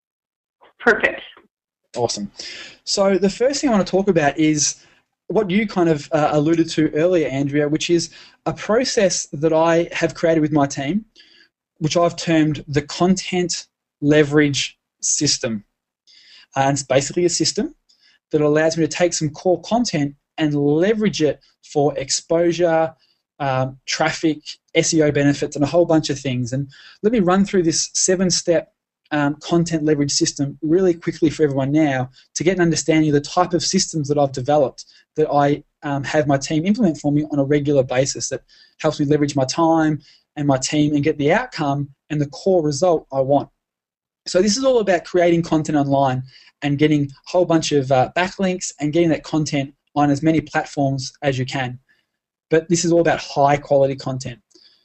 S1: Perfect.
S2: Awesome. So the first thing I want to talk about is what you kind of uh, alluded to earlier, Andrea, which is a process that I have created with my team, which I've termed the content leverage system. Uh, and it's basically a system that allows me to take some core content and leverage it for exposure, um, traffic, S E O benefits, and a whole bunch of things. And let me run through this seven-step um, content leverage system really quickly for everyone now to get an understanding of the type of systems that I've developed that I um, have my team implement for me on a regular basis that helps me leverage my time and my team and get the outcome and the core result I want. So this is all about creating content online and getting a whole bunch of uh, backlinks and getting that content on as many platforms as you can. But this is all about high quality content.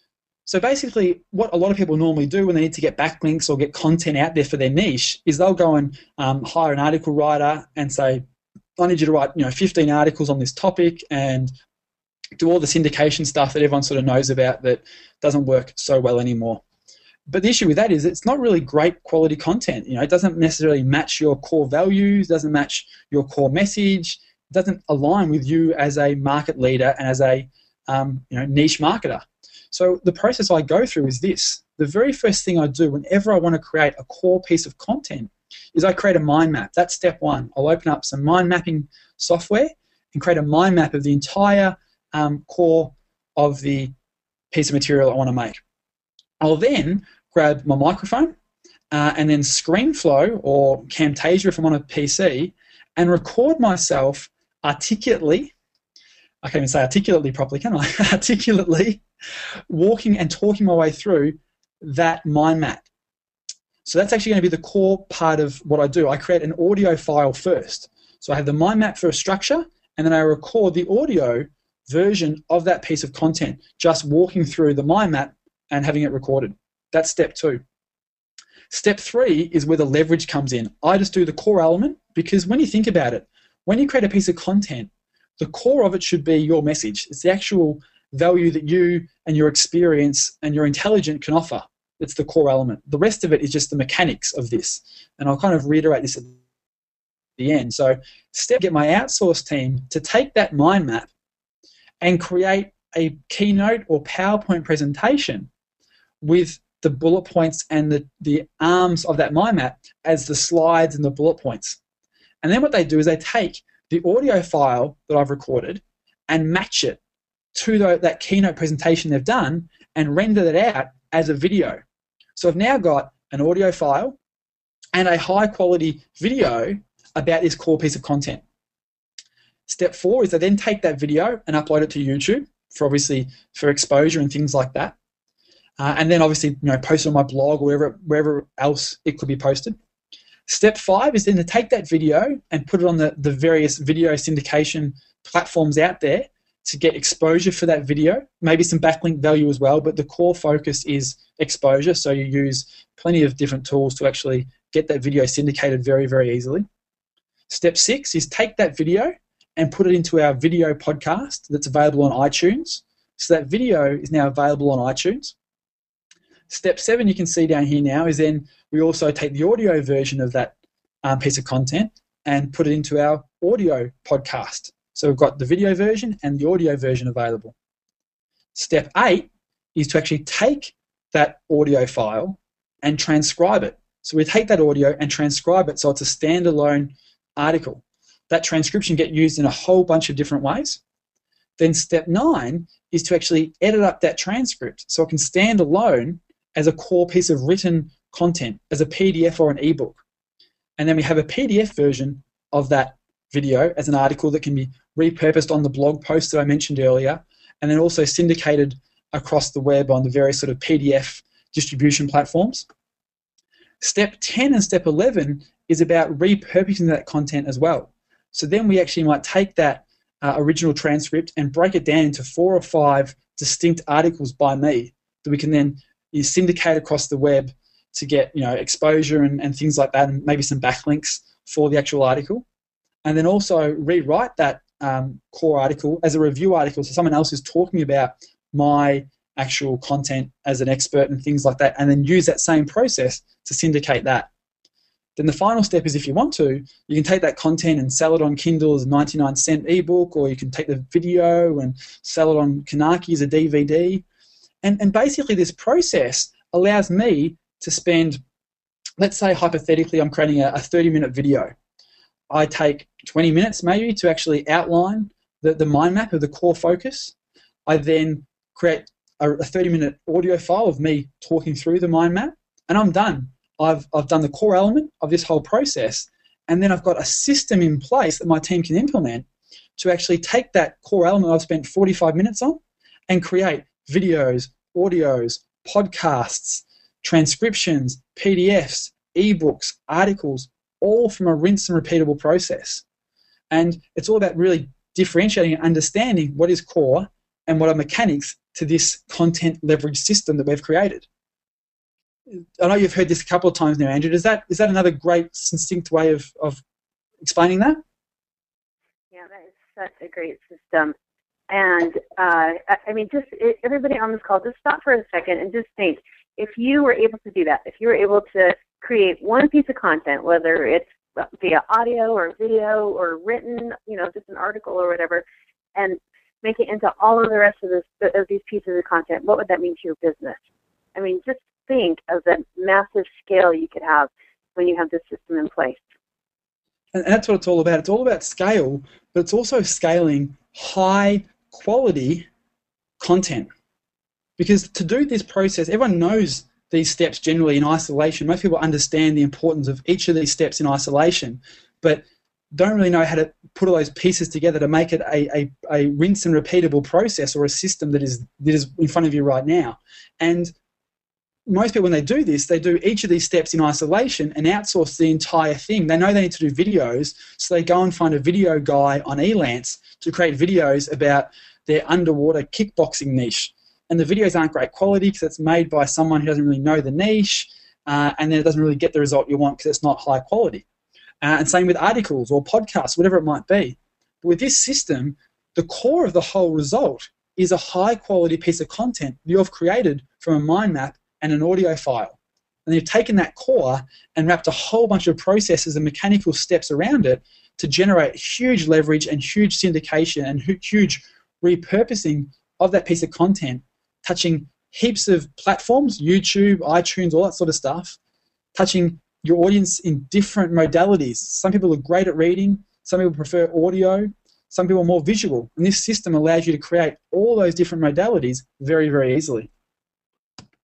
S2: So basically what a lot of people normally do when they need to get backlinks or get content out there for their niche is they'll go and um, hire an article writer and say, I need you to write, you know, fifteen articles on this topic and do all the syndication stuff that everyone sort of knows about that doesn't work so well anymore. But the issue with that is it's not really great quality content. You know, it doesn't necessarily match your core values, doesn't match your core message, doesn't align with you as a market leader and as a um, you know, niche marketer. So the process I go through is this. The very first thing I do whenever I want to create a core piece of content is I create a mind map. That's step one. I'll open up some mind mapping software and create a mind map of the entire um, core of the piece of material I want to make. I'll then grab my microphone uh, and then ScreenFlow or Camtasia if I'm on a P C and record myself articulately, I can't even say articulately properly, can I? articulately walking and talking my way through that mind map. So that's actually going to be the core part of what I do. I create an audio file first. So I have the mind map for a structure and then I record the audio version of that piece of content, just walking through the mind map and having it recorded. That's step two. Step three is where the leverage comes in. I just do the core element because when you think about it, when you create a piece of content, the core of it should be your message. It's the actual value that you and your experience and your intelligence can offer. It's the core element. The rest of it is just the mechanics of this. And I'll kind of reiterate this at the end. So step get my outsource team to take that mind map and create a keynote or PowerPoint presentation with the bullet points and the, the arms of that mind map as the slides and the bullet points. And then what they do is they take the audio file that I've recorded and match it to the, that keynote presentation they've done and render that out as a video. So I've now got an audio file and a high-quality video about this core piece of content. Step four is I then take that video and upload it to YouTube for obviously for exposure and things like that. Uh, and then obviously, you know, post it on my blog or wherever, wherever else it could be posted. Step five is then to take that video and put it on the, the various video syndication platforms out there to get exposure for that video, maybe some backlink value as well, but the core focus is exposure, so you use plenty of different tools to actually get that video syndicated very, very easily. Step six is take that video and put it into our video podcast that's available on iTunes. So that video is now available on iTunes. Step seven, you can see down here now, is then we also take the audio version of that um, piece of content and put it into our audio podcast. So we've got the video version and the audio version available. Step eight is to actually take that audio file and transcribe it. So we take that audio and transcribe it so it's a standalone article. That transcription gets used in a whole bunch of different ways. Then step nine is to actually edit up that transcript so it can stand alone as a core piece of written content, as a P D F or an ebook. And then we have a P D F version of that video as an article that can be repurposed on the blog post that I mentioned earlier, and then also syndicated across the web on the various sort of P D F distribution platforms. Step ten and step eleven is about repurposing that content as well. So then we actually might take that uh, original transcript and break it down into four or five distinct articles by me that we can then you syndicate across the web to get, you know, exposure and, and things like that, and maybe some backlinks for the actual article. And then also rewrite that um, core article as a review article, so someone else is talking about my actual content as an expert and things like that, and then use that same process to syndicate that. Then the final step is, if you want to, you can take that content and sell it on Kindle as a ninety-nine cent ebook, or you can take the video and sell it on Kanaki as a D V D. And, and basically this process allows me to spend, let's say hypothetically I'm creating a, a thirty minute video. I take twenty minutes maybe to actually outline the, the mind map of the core focus. I then create a, a thirty minute audio file of me talking through the mind map, and I'm done. I've, I've done the core element of this whole process, and then I've got a system in place that my team can implement to actually take that core element I've spent forty-five minutes on and create videos, audios, podcasts, transcriptions, P D Fs, ebooks, articles, all from a rinse and repeatable process. And it's all about really differentiating and understanding what is core and what are mechanics to this content leverage system that we've created. I know you've heard this a couple of times now, Andrew. Is that is that another great, succinct way of, of explaining that?
S1: Yeah, that is such a great system. And, uh, I mean, just everybody on this call, just stop for a second and just think, if you were able to do that, if you were able to create one piece of content, whether it's via audio or video or written, you know, just an article or whatever, and make it into all of the rest of, this, of these pieces of content, what would that mean to your business? I mean, just think of the massive scale you could have when you have this system in place.
S2: And that's what it's all about. It's all about scale, but it's also scaling high quality content. Because to do this process, everyone knows these steps generally in isolation. Most people understand the importance of each of these steps in isolation, but don't really know how to put all those pieces together to make it a, a, a rinse and repeatable process or a system that is, that is in front of you right now. And most people, when they do this, they do each of these steps in isolation and outsource the entire thing. They know they need to do videos, so they go and find a video guy on Elance to create videos about their underwater kickboxing niche. And the videos aren't great quality because it's made by someone who doesn't really know the niche, uh, and then it doesn't really get the result you want because it's not high quality. Uh, and same with articles or podcasts, whatever it might be. But with this system, the core of the whole result is a high quality piece of content you have created from a mind map and an audio file. And you've taken that core and wrapped a whole bunch of processes and mechanical steps around it to generate huge leverage and huge syndication and huge repurposing of that piece of content, touching heaps of platforms, YouTube, iTunes, all that sort of stuff, touching your audience in different modalities. Some people are great at reading, some people prefer audio, some people are more visual. And this system allows you to create all those different modalities very, very easily.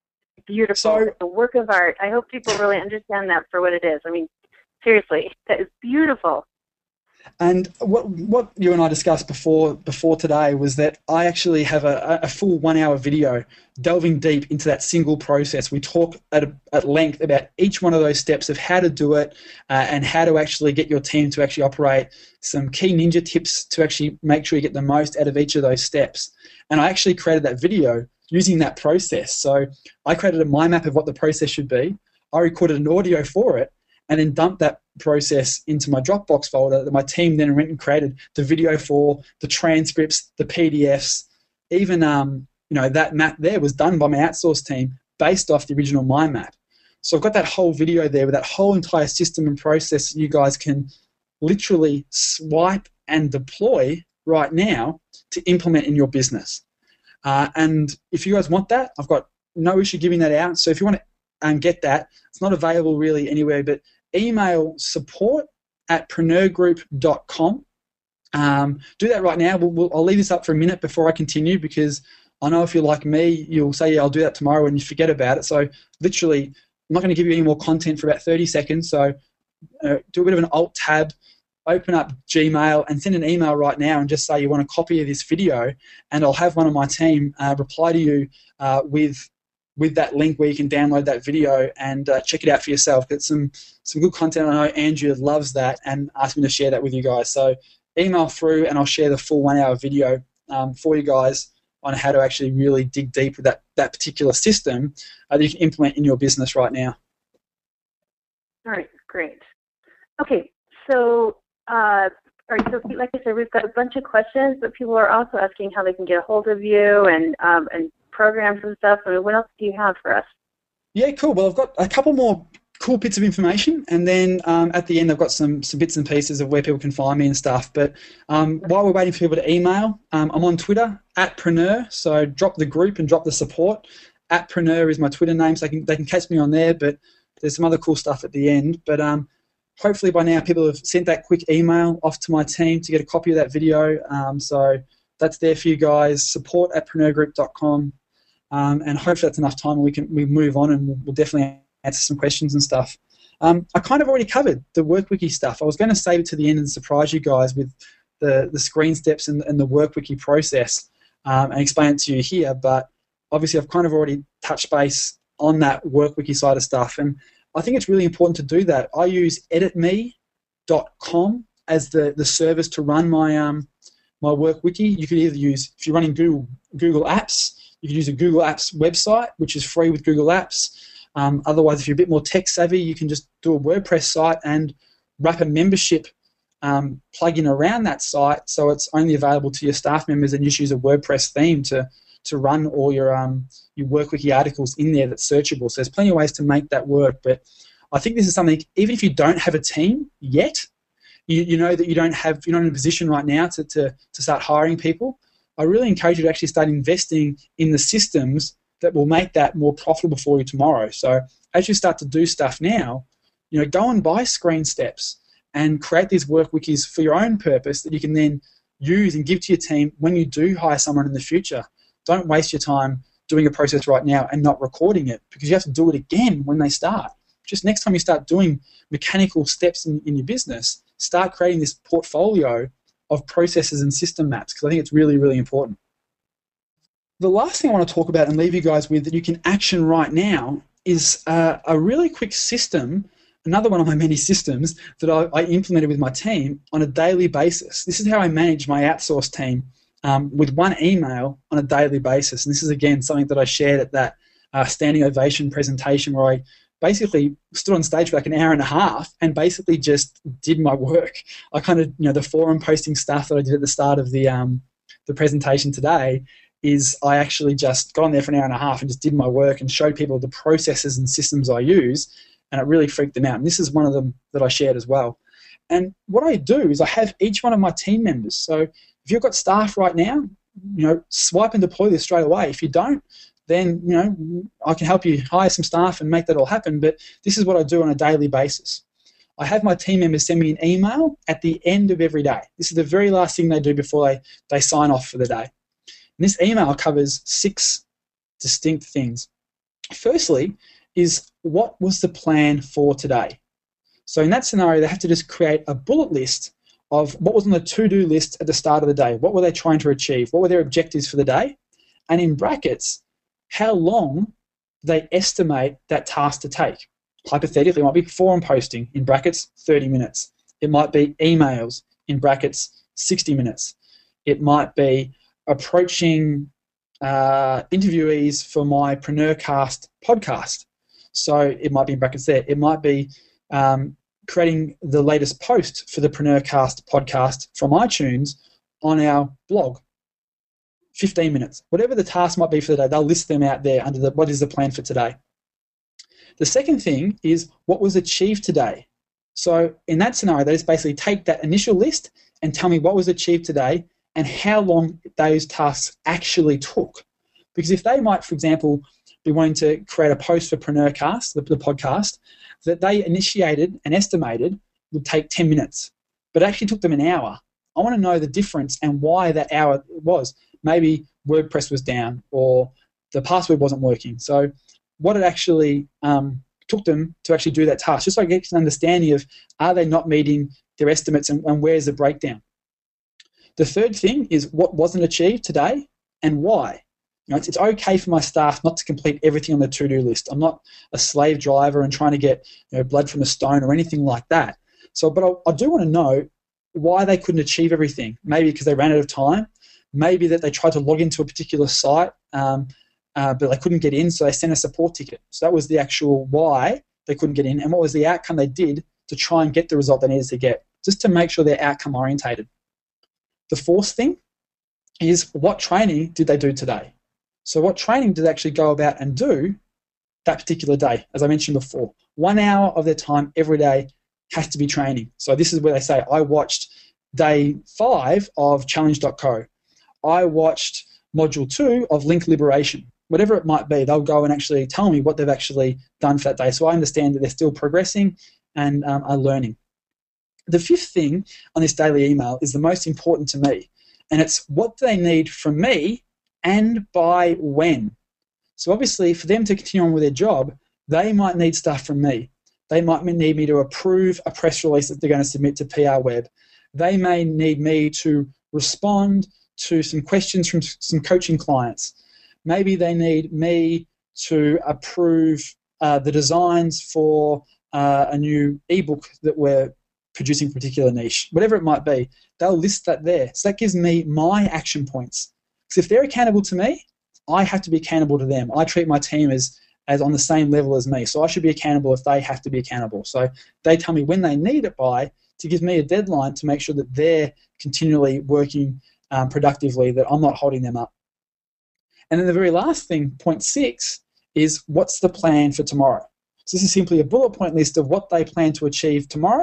S1: beautiful.
S2: So,
S1: it's a work of art. I hope people really understand that for what it is. I mean, seriously, that is beautiful.
S2: And what what you and I discussed before before today was that I actually have a, a full one-hour video delving deep into that single process. We talk at, a, at length about each one of those steps of how to do it uh, and how to actually get your team to actually operate, some key ninja tips to actually make sure you get the most out of each of those steps. And I actually created that video using that process. So I created a mind map of what the process should be. I recorded an audio for it, and then dumped that process into my Dropbox folder that my team then went and created the video for, the transcripts, the P D Fs, even um, you know, that map there was done by my outsourced team based off the original mind map. So I've got that whole video there with that whole entire system and process that you guys can literally swipe and deploy right now to implement in your business. Uh, and if you guys want that, I've got no issue giving that out. So if you want to um, get that, it's not available really anywhere, but email support at preneur group dot com. Um, do that right now. We'll, we'll, I'll leave this up for a minute before I continue, because I know if you're like me, you'll say, yeah, I'll do that tomorrow, and you forget about it. So literally, I'm not going to give you any more content for about thirty seconds. So uh, do a bit of an alt tab, open up Gmail and send an email right now and just say you want a copy of this video, and I'll have one of my team uh, reply to you uh, with with that link where you can download that video and uh, check it out for yourself. Get some some good content. I know Andrea loves that and asked me to share that with you guys. So email through and I'll share the full one-hour video um, for you guys on how to actually really dig deep with that, that particular system uh, that you can implement in your business right now.
S1: All right, great. Okay, so uh, all right, so like I said, we've got a bunch of questions, but people are also asking how they can get a hold of you and um, and programs and stuff. I mean, what else do you have for us?
S2: Yeah, cool. Well, I've got a couple more cool bits of information, and then um, at the end I've got some, some bits and pieces of where people can find me and stuff. But um, while we're waiting for people to email, um, I'm on Twitter, at Preneur, so drop the group and drop the support. At Preneur is my Twitter name, so they can, they can catch me on there, but there's some other cool stuff at the end. But um, hopefully by now people have sent that quick email off to my team to get a copy of that video. Um, so that's there for you guys, support at preneur group dot com. Um, and hopefully that's enough time and we can we move on, and we'll, we'll definitely answer some questions and stuff. Um, I kind of already covered the WorkWiki stuff. I was going to save it to the end and surprise you guys with the, the screen steps and, and the WorkWiki process um, and explain it to you here, but obviously I've kind of already touched base on that WorkWiki side of stuff, and I think it's really important to do that. I use edit me dot com as the, the service to run my um, my WorkWiki. You could either use, if you're running Google, Google Apps, you can use a Google Apps website, which is free with Google Apps. Um, otherwise, if you're a bit more tech savvy, you can just do a WordPress site and wrap a membership um, plugin around that site so it's only available to your staff members, and you just use a WordPress theme to to run all your um, your WorkWiki articles in there that's searchable. So there's plenty of ways to make that work. But I think this is something, even if you don't have a team yet, you, you know that you don't have, you're not in a position right now to, to, to start hiring people, I really encourage you to actually start investing in the systems that will make that more profitable for you tomorrow. So as you start to do stuff now, you know, go and buy screen steps and create these WorkWikis for your own purpose that you can then use and give to your team when you do hire someone in the future. Don't waste your time doing a process right now and not recording it, because you have to do it again when they start. Just next time you start doing mechanical steps in, in your business, start creating this portfolio of processes and system maps, because I think it's really, really important. The last thing I want to talk about and leave you guys with that you can action right now is uh, a really quick system, another one of my many systems that I, I implemented with my team on a daily basis. This is how I manage my outsourced team um, with one email on a daily basis. And this is, again, something that I shared at that uh, standing ovation presentation where I basically stood on stage for like an hour and a half and basically just did my work. I kind of, you know, the forum posting stuff that I did at the start of the um, the presentation today is I actually just got on there for an hour and a half and just did my work and showed people the processes and systems I use, and it really freaked them out. And this is one of them that I shared as well. And what I do is I have each one of my team members. So if you've got staff right now, you know, swipe and deploy this straight away. If you don't, then, you know, I can help you hire some staff and make that all happen. But this is what I do on a daily basis. I have my team members send me an email at the end of every day. This is the very last thing they do before they, they sign off for the day. And this email covers six distinct things. Firstly is, what was the plan for today? So in that scenario, they have to just create a bullet list of what was on the to-do list at the start of the day. What were they trying to achieve? What were their objectives for the day? And in brackets, how long they estimate that task to take. Hypothetically, it might be forum posting, in brackets, thirty minutes. It might be emails, in brackets, sixty minutes. It might be approaching uh, interviewees for my PreneurCast podcast. So it might be in brackets there. It might be um, creating the latest post for the PreneurCast podcast from iTunes on our blog. fifteen minutes. Whatever the task might be for the day, they'll list them out there under the what is the plan for today. The second thing is what was achieved today. So in that scenario, they just basically take that initial list and tell me what was achieved today and how long those tasks actually took. Because if they might, for example, be wanting to create a post for PreneurCast, the, the podcast, that they initiated and estimated would take ten minutes, but it actually took them an hour. I want to know the difference and why that hour was. Maybe WordPress was down or the password wasn't working. So what it actually um, took them to actually do that task, just so I get an understanding of, are they not meeting their estimates and, and where's the breakdown. The third thing is what wasn't achieved today and why. You know, it's, it's okay for my staff not to complete everything on the to-do list. I'm not a slave driver and trying to get, you know, blood from a stone or anything like that. So, but I, I do want to know why they couldn't achieve everything. Maybe because they ran out of time. Maybe that they tried to log into a particular site, um, uh, but they couldn't get in, so they sent a support ticket. So that was the actual why they couldn't get in, and what was the outcome they did to try and get the result they needed to get, just to make sure they're outcome orientated. The fourth thing is, what training did they do today? So what training did they actually go about and do that particular day? As I mentioned before, one hour of their time every day has to be training. So this is where they say, I watched day five of challenge dot co. I watched module two of Link Liberation. Whatever it might be, they'll go and actually tell me what they've actually done for that day. So I understand that they're still progressing and um, are learning. The fifth thing on this daily email is the most important to me, and it's what do they need from me and by when. So obviously, for them to continue on with their job, they might need stuff from me. They might need me to approve a press release that they're going to submit to P R Web. They may need me to respond to some questions from some coaching clients. Maybe they need me to approve uh, the designs for uh, a new ebook that we're producing for a particular niche. Whatever it might be, they'll list that there. So that gives me my action points. Because if they're accountable to me, I have to be accountable to them. I treat my team as, as on the same level as me. So I should be accountable if they have to be accountable. So they tell me when they need it by to give me a deadline to make sure that they're continually working um, productively, that I'm not holding them up. And then the very last thing, point six, is what's the plan for tomorrow? So this is simply a bullet point list of what they plan to achieve tomorrow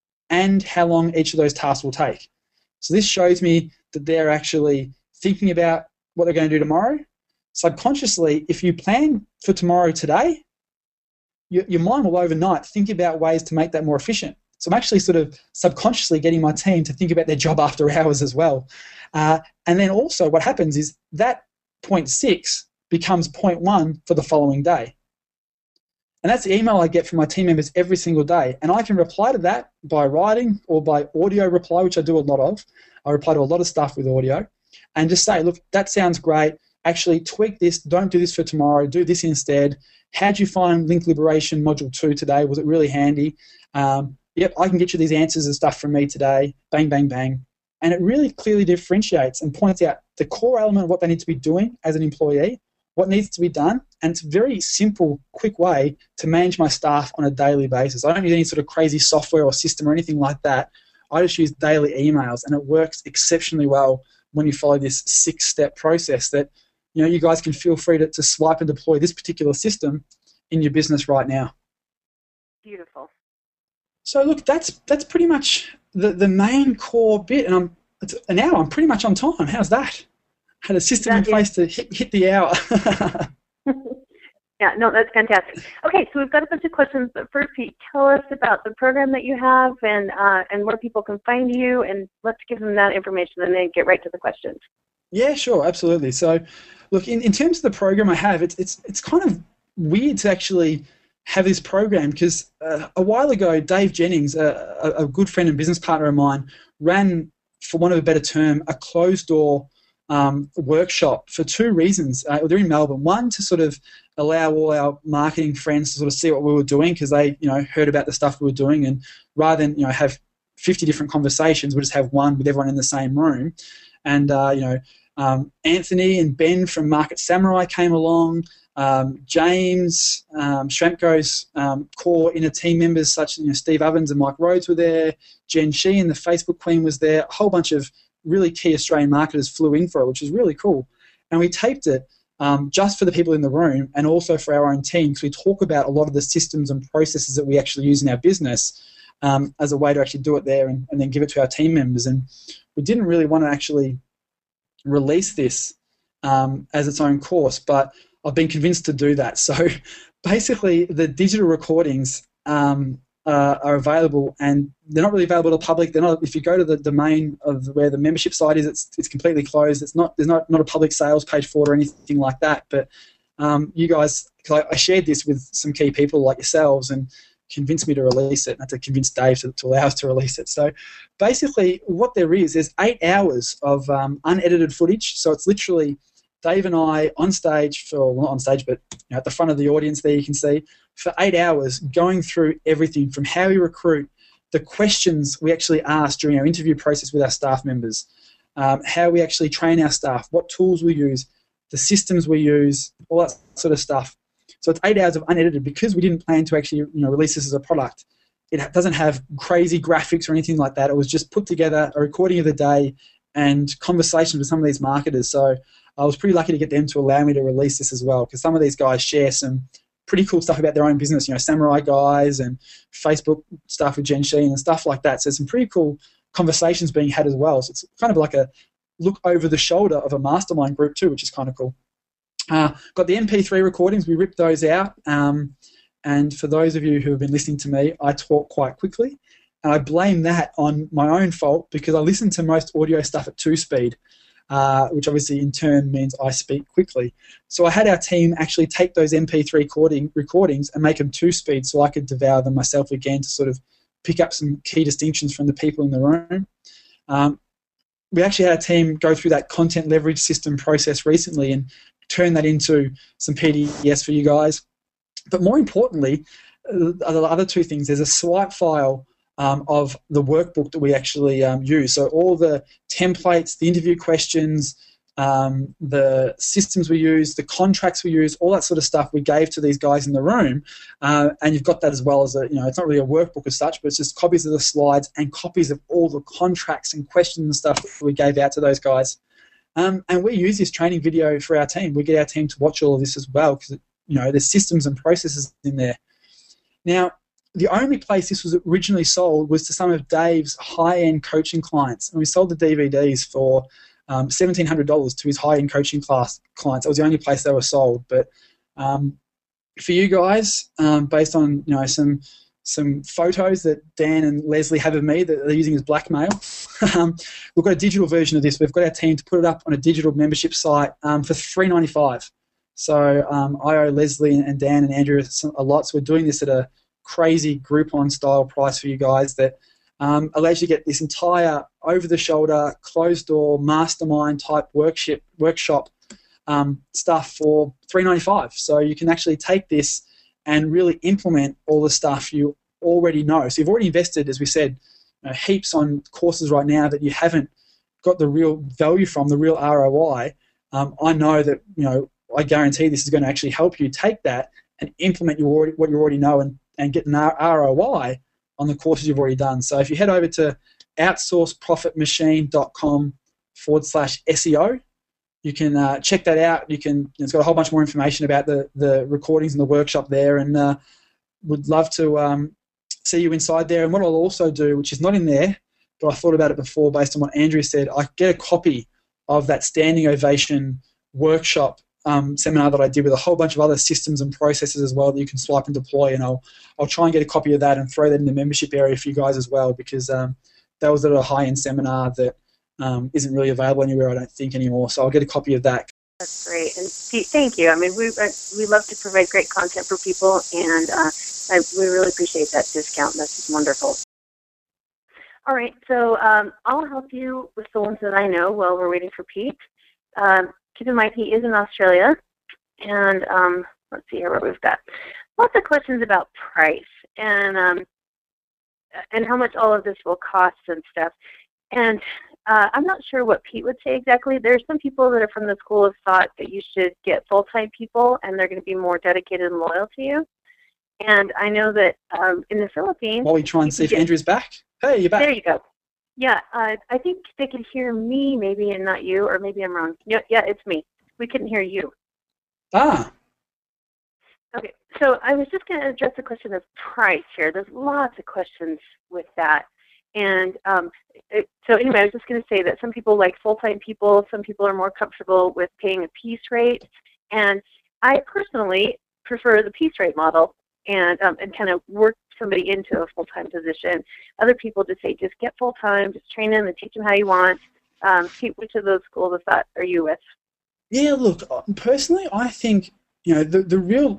S2: and how long each of those tasks will take. So this shows me that they're actually thinking about what they're going to do tomorrow. Subconsciously, if you plan for tomorrow today, your, your mind will overnight think about ways to make that more efficient. So I'm actually sort of subconsciously getting my team to think about their job after hours as well. Uh, and then also what happens is that point six becomes point one for the following day. And that's the email I get from my team members every single day. And I can reply to that by writing or by audio reply, which I do a lot of. I reply to a lot of stuff with audio and just say, look, that sounds great. Actually tweak this. Don't do this for tomorrow. Do this instead. How'd you find Link Liberation Module two today? Was it really handy? Um, yep, I can get you these answers and stuff from me today. Bang, bang, bang. And it really clearly differentiates and points out the core element of what they need to be doing as an employee, what needs to be done, and it's a very simple, quick way to manage my staff on a daily basis. I don't use any sort of crazy software or system or anything like that. I just use daily emails, and it works exceptionally well when you follow this six-step process that, you know, you guys can feel free to, to swipe and deploy this particular system in your business right now.
S1: Beautiful.
S2: So look, that's that's pretty much the, the main core bit, and I'm it's an hour. I'm pretty much on time. How's that? Had a system that in place is... to hit, hit the hour.
S1: Yeah, no, that's fantastic. Okay, so we've got a bunch of questions, but first, Pete, tell us about the program that you have and uh, and where people can find you, and let's give them that information and then get right to the questions.
S2: Yeah, sure, absolutely. So, look, in, in terms of the program I have, it's it's it's kind of weird to actually have this program because uh, a while ago, Dave Jennings, a, a, a good friend and business partner of mine, ran, for want of a better term, a closed-door um, workshop for two reasons. Uh, they're in Melbourne. One, to sort of allow all our marketing friends to sort of see what we were doing because they, you know, heard about the stuff we were doing, and rather than, you know, have fifty different conversations, we'll just have one with everyone in the same room. And, uh, you know, um, Anthony and Ben from Market Samurai came along. Um, James, um, Shramko's um, core inner team members such as, you know, Steve Ovens and Mike Rhodes were there. Jen Sheehan, the Facebook Queen, was there. A whole bunch of really key Australian marketers flew in for it, which was really cool. And we taped it um, just for the people in the room and also for our own team, because we talk about a lot of the systems and processes that we actually use in our business um, as a way to actually do it there and, and then give it to our team members. And we didn't really want to actually release this um, as its own course, but I've been convinced to do that. So basically the digital recordings um, uh, are available, and they're not really available to the public. They're not, if you go to the domain of where the membership site is, it's it's completely closed. It's not, there's not, not a public sales page for it or anything like that. But um, you guys, cause I, I shared this with some key people like yourselves and convinced me to release it. I had to convince Dave to, to allow us to release it. So basically what there is, there's eight hours of um, unedited footage. So it's literally Dave and I on stage, for well, not on stage, but you know, at the front of the audience there you can see, for eight hours going through everything from how we recruit, the questions we actually ask during our interview process with our staff members, um, how we actually train our staff, what tools we use, the systems we use, all that sort of stuff. So it's eight hours of unedited because we didn't plan to actually, you know, release this as a product. It doesn't have crazy graphics or anything like that. It was just put together, a recording of the day and conversations with some of these marketers. So I was pretty lucky to get them to allow me to release this as well, because some of these guys share some pretty cool stuff about their own business, you know, Samurai guys and Facebook stuff with Jen Sheehan and stuff like that. So some pretty cool conversations being had as well. So it's kind of like a look over the shoulder of a mastermind group too, which is kind of cool. Uh, got the M P three recordings. We ripped those out. Um, and for those of you who have been listening to me, I talk quite quickly. And I blame that on my own fault because I listen to most audio stuff at two speed. Uh, which obviously in turn means I speak quickly. So I had our team actually take those M P three recording, recordings and make them two-speed so I could devour them myself again to sort of pick up some key distinctions from the people in the room. Um, we actually had a team go through that content leverage system process recently and turn that into some P D Fs for you guys. But more importantly, uh, the other two things, there's a swipe file Um, of the workbook that we actually um, use. So all the templates, the interview questions, um, the systems we use, the contracts we use, all that sort of stuff we gave to these guys in the room. Uh, and you've got that as well as a, you know, it's not really a workbook as such, but it's just copies of the slides and copies of all the contracts and questions and stuff that we gave out to those guys. Um, and we use this training video for our team. We get our team to watch all of this as well because, you know, there's systems and processes in there. Now, the only place this was originally sold was to some of Dave's high-end coaching clients. And we sold the D V Ds for um, seventeen hundred dollars to his high-end coaching class clients. That was the only place they were sold. But um, for you guys, um, based on, you know, some some photos that Dan and Leslie have of me that they're using as blackmail, um, we've got a digital version of this. We've got our team to put it up on a digital membership site um, for three ninety-five. So um, I owe Leslie and Dan and Andrew a lot. So we're doing this at a crazy Groupon style price for you guys that um, allows you to get this entire over-the-shoulder, closed-door, mastermind type workshop workshop um, stuff for three ninety-five. So you can actually take this and really implement all the stuff you already know. So you've already invested, as we said, you know, heaps on courses right now that you haven't got the real value from, the real R O I. Um, I know that, you know, I guarantee this is going to actually help you take that and implement your already, what you already know and and get an R O I on the courses you've already done. So if you head over to outsourceprofitmachine.com forward slash SEO, you can uh, check that out. You can, it's got a whole bunch more information about the, the recordings and the workshop there, and uh, would love to um, see you inside there. And what I'll also do, which is not in there, but I thought about it before based on what Andrew said, I get a copy of that standing ovation workshop Um, seminar that I did with a whole bunch of other systems and processes as well that you can swipe and deploy, and I'll I'll try and get a copy of that and throw that in the membership area for you guys as well, because um, that was at a high-end seminar that um, isn't really available anywhere, I don't think, anymore. So I'll get a copy of that.
S1: That's great. And Pete, thank you. I mean, we uh, we love to provide great content for people, and uh, I, we really appreciate that discount. That's just wonderful. All right, so um, I'll help you with the ones that I know while we're waiting for Pete. Um, keep in mind, he is in Australia, and um, let's see here what we've got. Lots of questions about price and um, and how much all of this will cost and stuff. And uh, I'm not sure what Pete would say exactly. There's some people that are from the school of thought that you should get full-time people, and they're going to be more dedicated and loyal to you. And I know that um, in the Philippines...
S2: While we try and see if
S1: get,
S2: Andrew's back. Hey, you're back.
S1: There you go. Yeah, uh, I think they could hear me maybe and not you, or maybe I'm wrong. Yeah, yeah, it's me. We couldn't hear you.
S2: Ah.
S1: Okay, so I was just going to address the question of price here. There's lots of questions with that. And um, it, so anyway, I was just going to say that some people like full-time people. Some people are more comfortable with paying a piece rate. And I personally prefer the piece rate model and um, and kind of work somebody into a full-time position. Other people just say, just get full-time, just train them and teach them how you want. Um, Pete, which of those schools of thought are you with?
S2: Yeah, look, personally, I think, you know, the, the real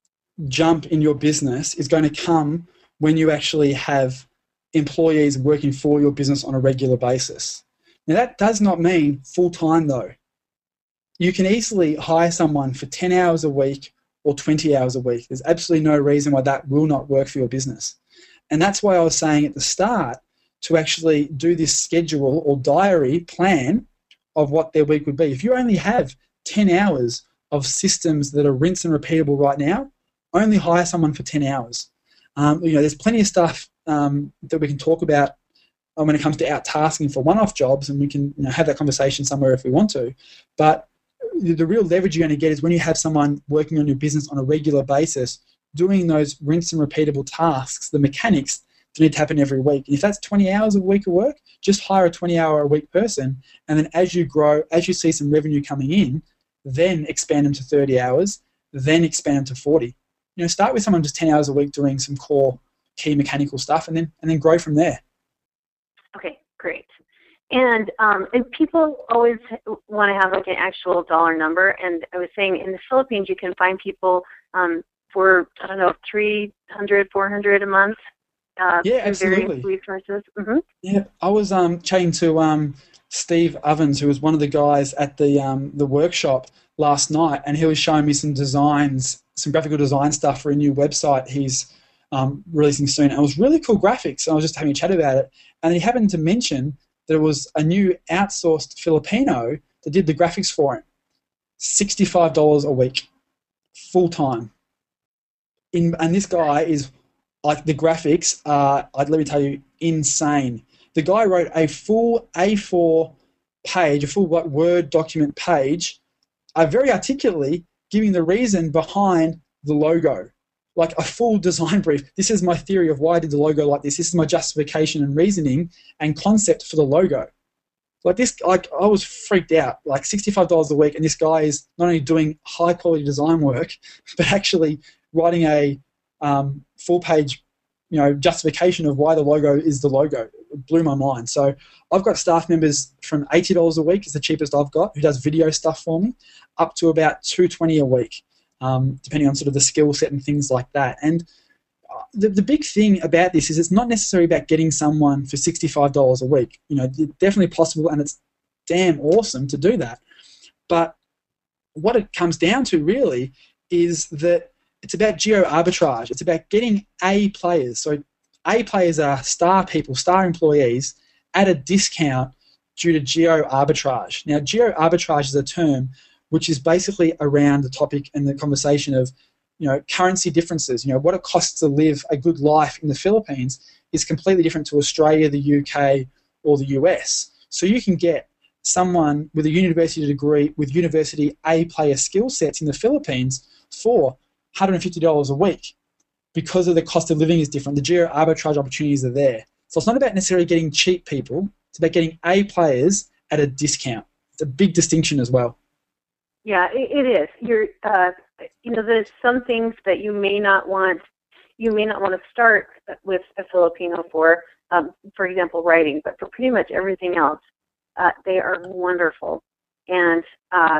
S2: jump in your business is going to come when you actually have employees working for your business on a regular basis. Now, that does not mean full-time, though. You can easily hire someone for ten hours a week or twenty hours a week. There's absolutely no reason why that will not work for your business. And that's why I was saying at the start to actually do this schedule or diary plan of what their week would be. If you only have ten hours of systems that are rinse and repeatable right now, only hire someone for ten hours. Um, you know, there's plenty of stuff um, that we can talk about when it comes to out-tasking for one-off jobs, and we can, you know, have that conversation somewhere if we want to. But the real leverage you're going to get is when you have someone working on your business on a regular basis, doing those rinse and repeatable tasks, the mechanics that need to happen every week. And if that's twenty hours a week of work, just hire a twenty hour a week person, and then as you grow, as you see some revenue coming in, then expand them to thirty hours, then expand them to forty. You know, start with someone just ten hours a week doing some core key mechanical stuff, and then and then grow from there.
S1: Okay, great. And um, and people always want to have like an actual dollar number. And I was saying in the Philippines you can find people um, for, I don't know, three hundred, four hundred a month. Uh,
S2: yeah, absolutely.
S1: Various resources. Mm-hmm.
S2: Yeah, I was um, chatting to um, Steve Ovens, who was one of the guys at the um, the workshop last night, and he was showing me some designs, some graphical design stuff for a new website he's um, releasing soon. And it was really cool graphics. I was just having a chat about it, and he happened to mention there was a new outsourced Filipino that did the graphics for him. sixty-five dollars a week, full time. In and this guy is like, the graphics are, let me tell you, insane. The guy wrote a full A four page, a full Word document page, uh, very articulately giving the reason behind the logo. Like a full design brief. This is my theory of why I did the logo like this. This is my justification and reasoning and concept for the logo. Like this, like I was freaked out. Like sixty-five dollars a week, and this guy is not only doing high quality design work, but actually writing a um, full page, you know, justification of why the logo is the logo. It blew my mind. So I've got staff members from eighty dollars a week is the cheapest I've got, who does video stuff for me, up to about two hundred twenty dollars a week. Um, depending on sort of the skill set and things like that. And the, the big thing about this is it's not necessarily about getting someone for sixty-five dollars a week. You know, it's definitely possible, and it's damn awesome to do that. But what it comes down to really is that it's about geo arbitrage. It's about getting A players. So A players are star people, star employees at a discount due to geo arbitrage. Now, geo arbitrage is a term which is basically around the topic and the conversation of, you know, currency differences. You know, what it costs to live a good life in the Philippines is completely different to Australia, the U K, or the U S. So you can get someone with a university degree with university A player skill sets in the Philippines for one hundred fifty dollars a week because of the cost of living is different. The geo arbitrage opportunities are there. So it's not about necessarily getting cheap people. It's about getting A players at a discount. It's a big distinction as well.
S1: Yeah, it, it is. You're, uh, you know, there's some things that you may not want. You may not want to start with a Filipino for, um, for example, writing, but for pretty much everything else, uh, they are wonderful. And uh,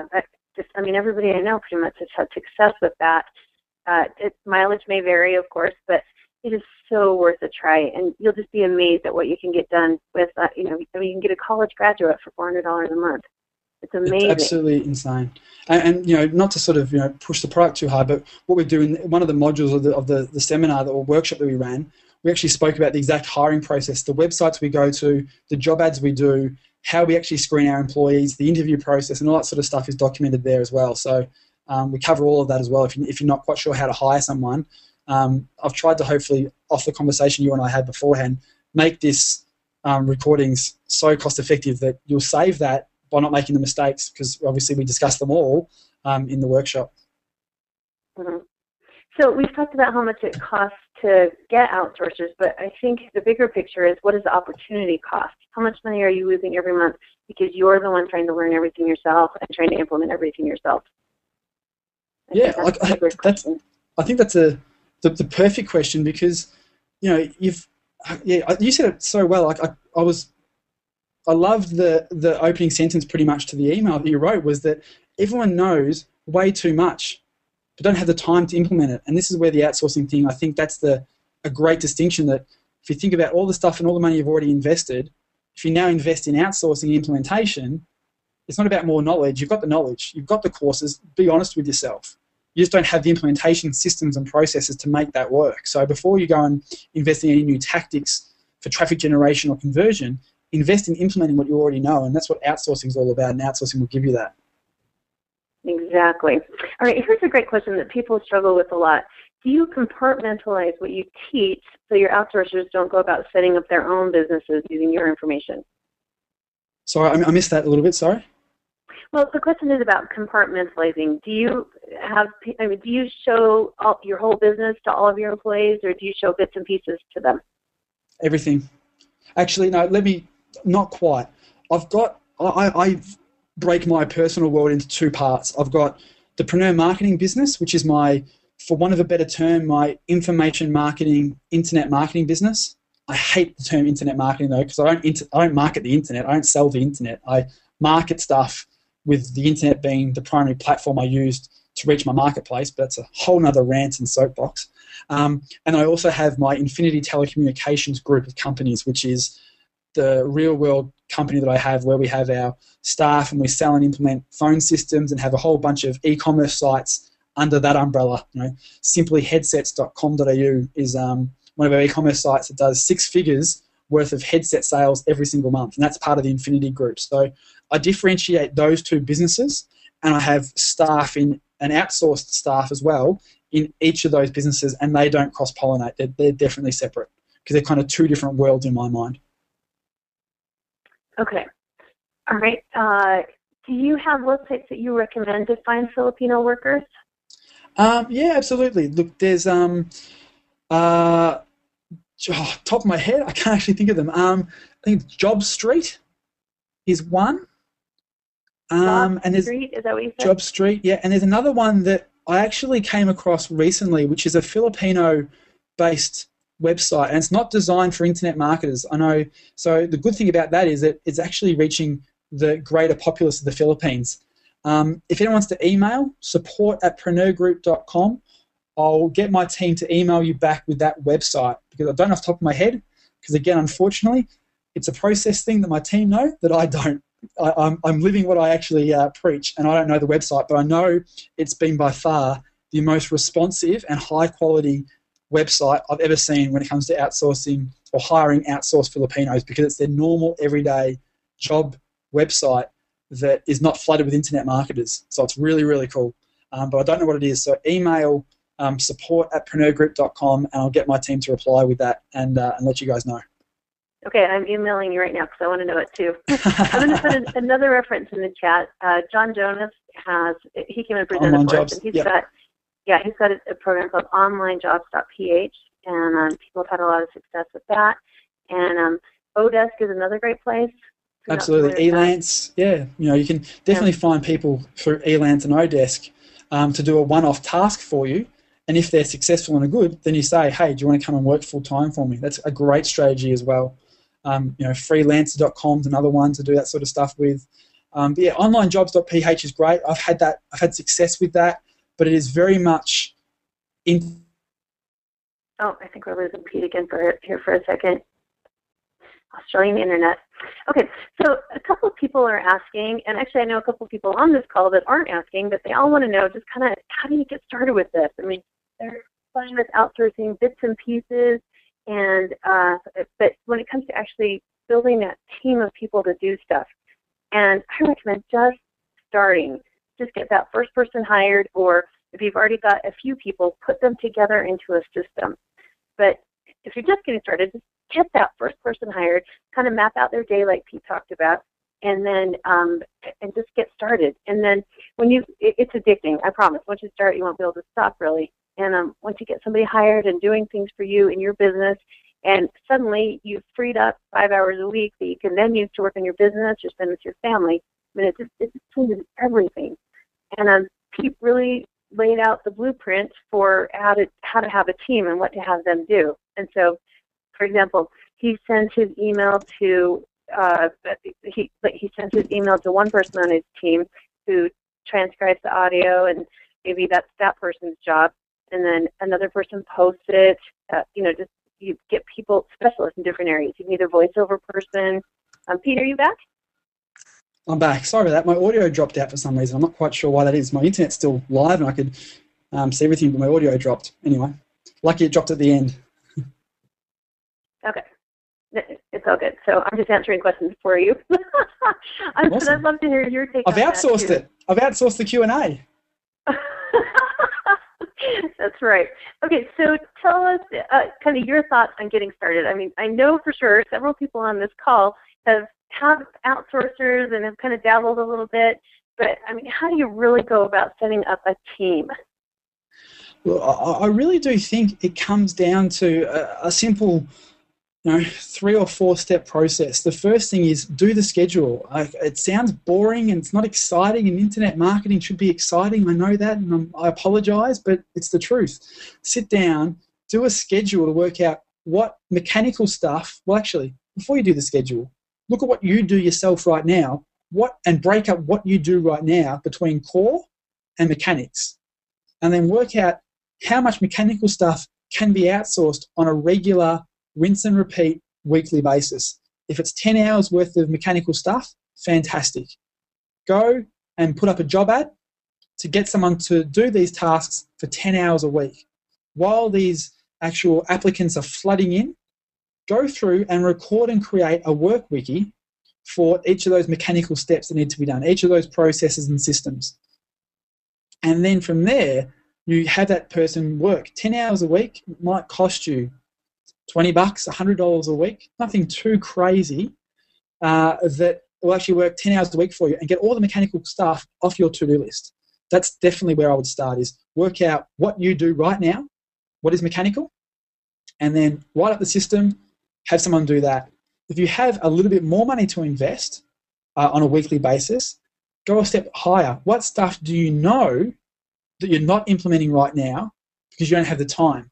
S1: just, I mean, everybody I know pretty much has had success with that. Uh, it, mileage may vary, of course, but it is so worth a try, and you'll just be amazed at what you can get done with, uh, you know, I mean, you can get a college graduate for four hundred dollars a month. It's amazing.
S2: It's absolutely insane. And, and, you know, not to sort of, you know, push the product too hard, but what we do in one of the modules of the, of the, the seminar or workshop that we ran, we actually spoke about the exact hiring process, the websites we go to, the job ads we do, how we actually screen our employees, the interview process, and all that sort of stuff is documented there as well. So um, we cover all of that as well. If, you, if you're not quite sure how to hire someone, um, I've tried to hopefully, off the conversation you and I had beforehand, make this um, recordings so cost effective that you'll save that by not making the mistakes, because obviously we discussed them all um, in the workshop.
S1: Mm-hmm. So we've talked about how much it costs to get outsourcers, but I think the bigger picture is, what is the opportunity cost? How much money are you losing every month because you're the one trying to learn everything yourself and trying to implement everything yourself? I
S2: yeah, that's, I, I, that's, I think that's a the, the perfect question, because, you know, you've yeah you said it so well. Like I, I was. I loved the, the opening sentence pretty much to the email that you wrote, was that everyone knows way too much but don't have the time to implement it. And this is where the outsourcing thing, I think that's the a great distinction, that if you think about all the stuff and all the money you've already invested, if you now invest in outsourcing implementation, it's not about more knowledge. You've got the knowledge. You've got the courses. Be honest with yourself. You just don't have the implementation systems and processes to make that work. So before you go and invest in any new tactics for traffic generation or conversion, invest in implementing what you already know, and that's what outsourcing is all about, and outsourcing will give you that.
S1: Exactly. All right, here's a great question that people struggle with a lot. Do you compartmentalize what you teach so your outsourcers don't go about setting up their own businesses using your information?
S2: Sorry, I missed that a little bit, sorry.
S1: Well, the question is about compartmentalizing. Do you have, I mean, do you show all, your whole business to all of your employees, or do you show bits and pieces to them?
S2: Everything. Actually, no, let me... Not quite. I've got, I, I break my personal world into two parts. I've got the Preneur Marketing business, which is my, for want of a better term, my information marketing, internet marketing business. I hate the term internet marketing though, because I don't, inter, I don't market the internet. I don't sell the internet. I market stuff with the internet being the primary platform I used to reach my marketplace, but that's a whole nother rant and soapbox. Um, and I also have my Infinity Telecommunications group of companies, which is the real world company that I have, where we have our staff and we sell and implement phone systems and have a whole bunch of e-commerce sites under that umbrella. You know, simply headsets dot com dot a u is um, one of our e-commerce sites that does six figures worth of headset sales every single month, and that's part of the Infinity Group. So I differentiate those two businesses, and I have staff in an outsourced staff as well in each of those businesses, and they don't cross-pollinate. They're, they're definitely separate because they're kind of two different worlds in my mind.
S1: Okay. All right. Uh, do you have websites that you recommend to find Filipino workers?
S2: Um, yeah, absolutely. Look, there's um, uh, oh, top of my head, I can't actually think of them. Um, I think Job Street is one. Um,
S1: Job
S2: and there's
S1: Street, is that what you said?
S2: Job Street, yeah. And there's another one that I actually came across recently, which is a Filipino-based website, and it's not designed for internet marketers. I know. So the good thing about that is that it's actually reaching the greater populace of the Philippines. Um, if anyone wants to email, support at preneur group dot com, I'll get my team to email you back with that website, because I don't know off the top of my head, because again, unfortunately, it's a process thing that my team know that I don't. I, I'm, I'm living what I actually uh, preach, and I don't know the website, but I know it's been by far the most responsive and high quality website I've ever seen when it comes to outsourcing or hiring outsourced Filipinos, because it's their normal everyday job website that is not flooded with internet marketers. So it's really, really cool. Um, but I don't know what it is. So email um, support at preneur group dot com, and I'll get my team to reply with that and, uh, and let you guys know.
S1: Okay, I'm emailing you right now because I want to know it too. I'm going to put an, another reference in the chat. Uh, John Jonas has, he came and presented
S2: Online
S1: for
S2: jobs.
S1: us. And he's
S2: Yep.
S1: got, yeah, he's got a, a program called online jobs dot p h, and um, people have had a lot of success with that. And um, Odesk is another great place.
S2: Absolutely. Elance, yeah. You know, you can definitely
S1: yeah.
S2: find people through Elance and Odesk um, to do a one-off task for you. And if they're successful and are good, then you say, hey, do you want to come and work full-time for me? That's a great strategy as well. Um, you know, freelancer dot com is another one to do that sort of stuff with. Um, but yeah, online jobs dot p h is great. I've had that. I've had success with that, but it is very much in.
S1: Oh, I think we're losing Pete again for here for a second. Australian internet. Okay, so a couple of people are asking, and actually I know a couple of people on this call that aren't asking, but they all want to know just kind of how do you get started with this? I mean, they're fine with outsourcing bits and pieces, and uh, but when it comes to actually building that team of people to do stuff, and I recommend just starting. Just get that first person hired, or if you've already got a few people, put them together into a system. But if you're just getting started, just get that first person hired, kind of map out their day like Pete talked about, and then um, and just get started. And then when you, it, it's addicting, I promise. Once you start, you won't be able to stop really. And um, once you get somebody hired and doing things for you in your business, and suddenly you've freed up five hours a week that you can then use to work in your business or spend with your family. I mean, it just it just changes everything. And um, Pete really laid out the blueprint for how to how to have a team and what to have them do. And so, for example, he sends his email to uh, he he sends his email to one person on his team who transcribes the audio, and maybe that's that person's job. And then another person posts it. Uh, you know, just you get people specialists in different areas. You can either voiceover person. Um, Pete, are you back?
S2: I'm back. Sorry about that. My audio dropped out for some reason. I'm not quite sure why that is. My internet's still live and I could um, see everything, but my audio dropped. Anyway, lucky it dropped at the end.
S1: Okay. It's all good. So I'm just answering questions for you. Awesome. I'd love to hear your take
S2: I've
S1: on
S2: outsourced
S1: that,
S2: it. I've outsourced the Q and A.
S1: That's right. Okay, so tell us uh, kind of your thoughts on getting started. I mean, I know for sure several people on this call have have outsourcers and have kind of dabbled a little bit, but I mean, how do you really go about setting up a team?
S2: Well, I, I really do think it comes down to a, a simple, you know, three or four step process. The first thing is do the schedule. I, it sounds boring and it's not exciting, and internet marketing should be exciting. I know that, and I'm, I apologize, but it's the truth. Sit down, do a schedule to work out what mechanical stuff. Well, actually, before you do the schedule, look at what you do yourself right now. What and break up what you do right now between core and mechanics, and then work out how much mechanical stuff can be outsourced on a regular rinse and repeat weekly basis. If it's ten hours worth of mechanical stuff, fantastic. Go and put up a job ad to get someone to do these tasks for ten hours a week. While these actual applicants are flooding in, go through and record and create a work wiki for each of those mechanical steps that need to be done, each of those processes and systems. And then from there, you have that person work. ten hours a week might cost you twenty bucks, one hundred dollars a week, nothing too crazy, uh, that will actually work ten hours a week for you and get all the mechanical stuff off your to-do list. That's definitely where I would start, is work out what you do right now, what is mechanical, and then write up the system, have someone do that. If you have a little bit more money to invest uh, on a weekly basis, go a step higher. What stuff do you know that you're not implementing right now because you don't have the time?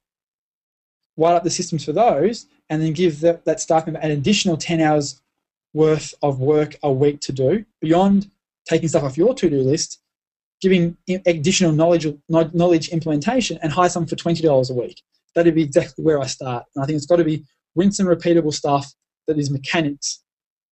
S2: Write up the systems for those, and then give the, that staff member an additional ten hours worth of work a week to do, beyond taking stuff off your to-do list, giving additional knowledge knowledge implementation, and hire someone for twenty dollars a week. That'd be exactly where I start. And I think it's got to be rinse and repeatable stuff that is mechanics.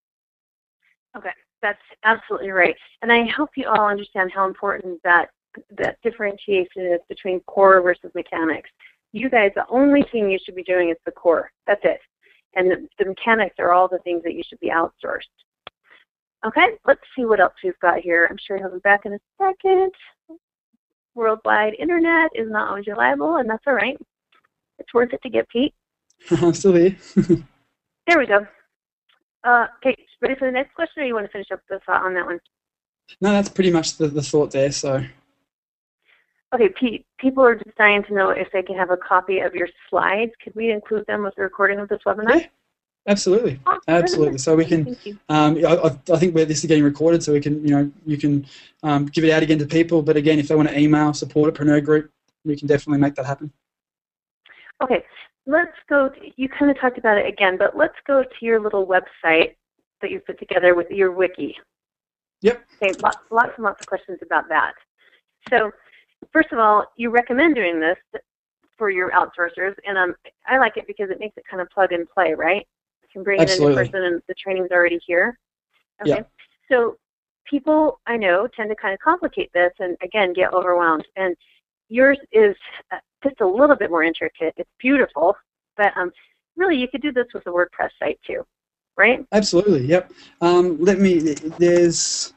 S1: Okay, that's absolutely right. And I hope you all understand how important that that differentiation is between core versus mechanics. You guys, the only thing you should be doing is the core. That's it. And the, the mechanics are all the things that you should be outsourced. Okay, let's see what else we've got here. I'm sure he'll be back in a second. Worldwide internet is not always reliable, and that's all right. It's worth it to get Pete.
S2: I'm still here.
S1: There we go. Uh, okay, ready for the next question, or you want to finish up the thought on that one?
S2: No, that's pretty much the, the thought there. So,
S1: okay, Pete, people are just dying to know if they can have a copy of your slides. Could we include them with the recording of this webinar?
S2: Yeah, absolutely, oh, absolutely. So we can. Um, I, I think where this is getting recorded, so we can, you know, you can um, give it out again to people. But again, if they want to email support at Preneur Group, we can definitely make that happen.
S1: Okay, let's go. To, you kind of talked about it again, but let's go to your little website that you put together with your wiki.
S2: Yep.
S1: Okay, lots, lots and lots of questions about that. So, first of all, you recommend doing this for your outsourcers, and um, I like it because it makes it kind of plug and play, right? You can bring
S2: Absolutely.
S1: in a new person and the training's already here. Okay.
S2: Yep.
S1: So people I know tend to kind of complicate this and, again, get overwhelmed. And yours is uh, just a little bit more intricate. It's beautiful, but um, really you could do this with a WordPress site too, right?
S2: Absolutely, yep. Um, let me, there's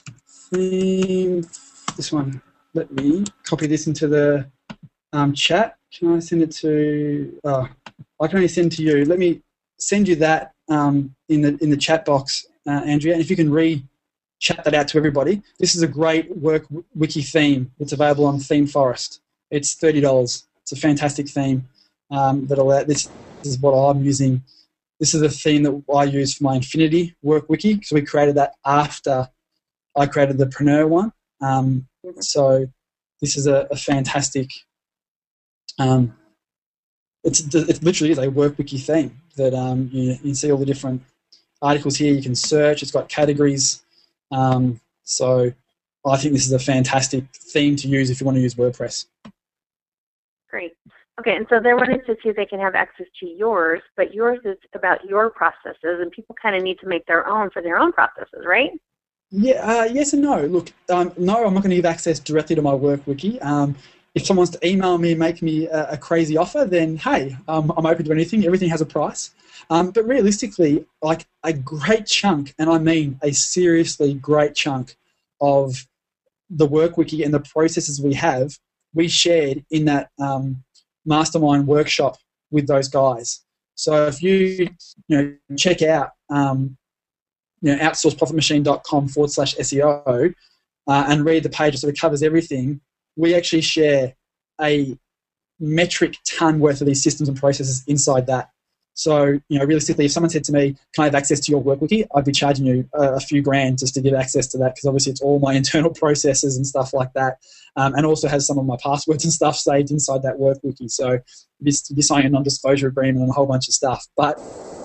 S2: theme, this one. Let me copy this into the um, chat. Can I send it to, oh, I can only send to you. Let me send you that um, in the in the chat box, uh, Andrea, and if you can re-chat that out to everybody. This is a great work wiki theme that's available on ThemeForest. It's thirty dollars. It's a fantastic theme um, that allow, this, this is what I'm using. This is a theme that I use for my Infinity work wiki, so we created that after I created the Preneur one. Um, so this is a, a fantastic, um, it's, it literally is a work wiki theme that um, you, you can see all the different articles here. You can search. It's got categories. Um, so I think this is a fantastic theme to use if you want to use WordPress.
S1: Great. Okay, and so they're wanting to see if they can have access to yours, but yours is about your processes, and people kind of need to make their own for their own processes, right?
S2: Yeah, uh, yes and no. Look, um, no, I'm not going to give access directly to my work wiki. Um, if someone wants to email me and make me a, a crazy offer, then hey, um, I'm open to anything. Everything has a price. Um, but realistically, like a great chunk, and I mean a seriously great chunk of the work wiki and the processes we have, we shared in that um, mastermind workshop with those guys. So if you, you know, check out um, you know, outsourceprofitmachine.com forward slash SEO uh, and read the page so it covers everything, we actually share a metric ton worth of these systems and processes inside that. So, you know, realistically, if someone said to me, can I have access to your work wiki, I'd be charging you a, a few grand just to give access to that, because obviously it's all my internal processes and stuff like that, um, and also has some of my passwords and stuff saved inside that work wiki. So you'd be, you'd be signing a non-disclosure agreement and a whole bunch of stuff. But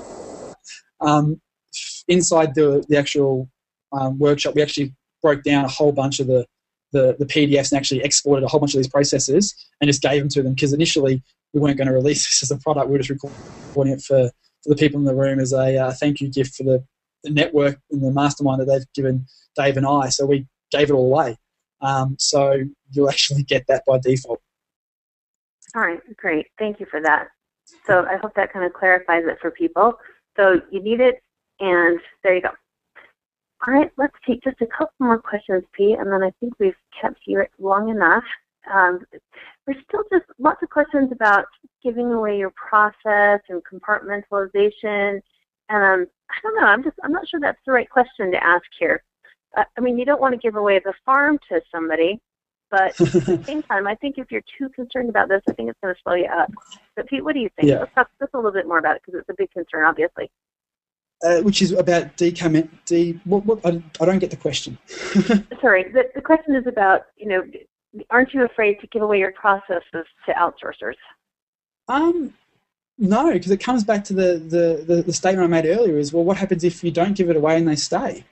S2: um, inside the, the actual um, workshop, we actually broke down a whole bunch of the, the, the P D Fs and actually exported a whole bunch of these processes and just gave them to them, because initially we weren't going to release this as a product. We were just recording it for, for the people in the room as a uh, thank you gift for the, the network and the mastermind that they've given Dave and I. So we gave it all away. Um, so you'll actually get that by default.
S1: All right, great. Thank you for that. So I hope that kind of clarifies it for people. So you need it, and there you go. All right, let's take just a couple more questions, Pete, and then I think we've kept you long enough. Um, there's still just lots of questions about giving away your process and compartmentalization, and um, I don't know. I'm just I'm not sure that's the right question to ask here. Uh, I mean, you don't want to give away the farm to somebody, but at the same time, I think if you're too concerned about this, I think it's going to slow you up. But Pete, what do you think?
S2: Yeah.
S1: Let's talk just a little bit more about it, because it's a big concern, obviously.
S2: Uh, which is about decomment. De, what, what, I, I don't get the question.
S1: Sorry, the, the question is about, you know, aren't you afraid to give away your processes to outsourcers? Um,
S2: no, because it comes back to the, the, the, the statement I made earlier is, well, what happens if you don't give it away and they stay?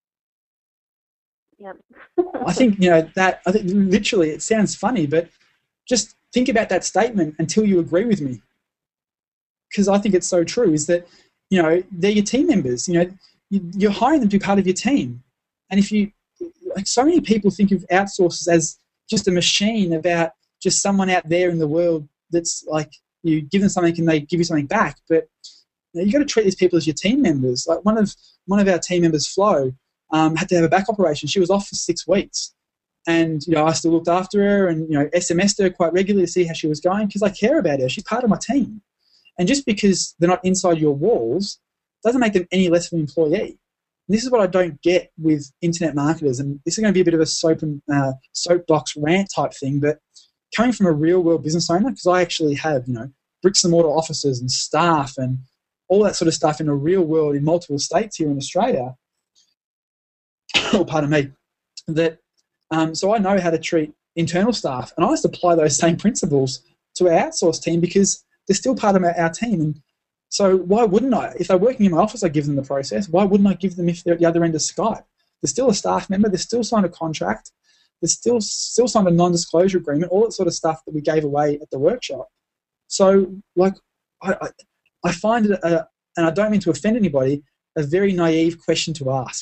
S1: Yep.
S2: I think, you know, that, I think literally it sounds funny, but just think about that statement until you agree with me. Because I think it's so true, is that, you know, they're your team members. You know, you're hiring them to be part of your team. And if you, like, so many people think of outsourcers as just a machine, about just someone out there in the world that's like, you give them something and they give you something back. But you know, you've got to treat these people as your team members. Like one of one of our team members, Flo, um, had to have a back operation. She was off for six weeks. And, you know, I still looked after her and, you know, S M S'd her quite regularly to see how she was going, because I care about her. She's part of my team. And just because they're not inside your walls doesn't make them any less of an employee. And this is what I don't get with internet marketers, and this is going to be a bit of a soap and, uh, soapbox rant type thing, but coming from a real-world business owner, because I actually have, you know, bricks and mortar offices and staff and all that sort of stuff in a real world in multiple states here in Australia, oh, pardon me, that, um, so I know how to treat internal staff, and I just apply those same principles to our outsourced team, because they're still part of our team. And so why wouldn't I? If they're working in my office, I give them the process. Why wouldn't I give them if they're at the other end of Skype? They're still a staff member. They're still signed a contract. They're still still signed a non-disclosure agreement, all that sort of stuff that we gave away at the workshop. So, like, I, I, I find it, a, and I don't mean to offend anybody, a very naive question to ask.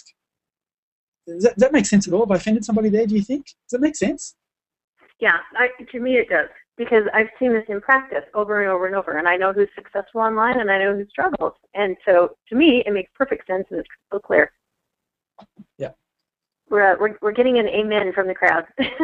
S2: Does that, does that make sense at all? Have I offended somebody there, do you think? Does that make sense?
S1: Yeah, I, to me it does, because I've seen this in practice over and over and over, and I know who's successful online and I know who struggles. And so, to me, it makes perfect sense and it's so clear.
S2: Yeah.
S1: We're, uh, we're, we're getting an amen from the crowd.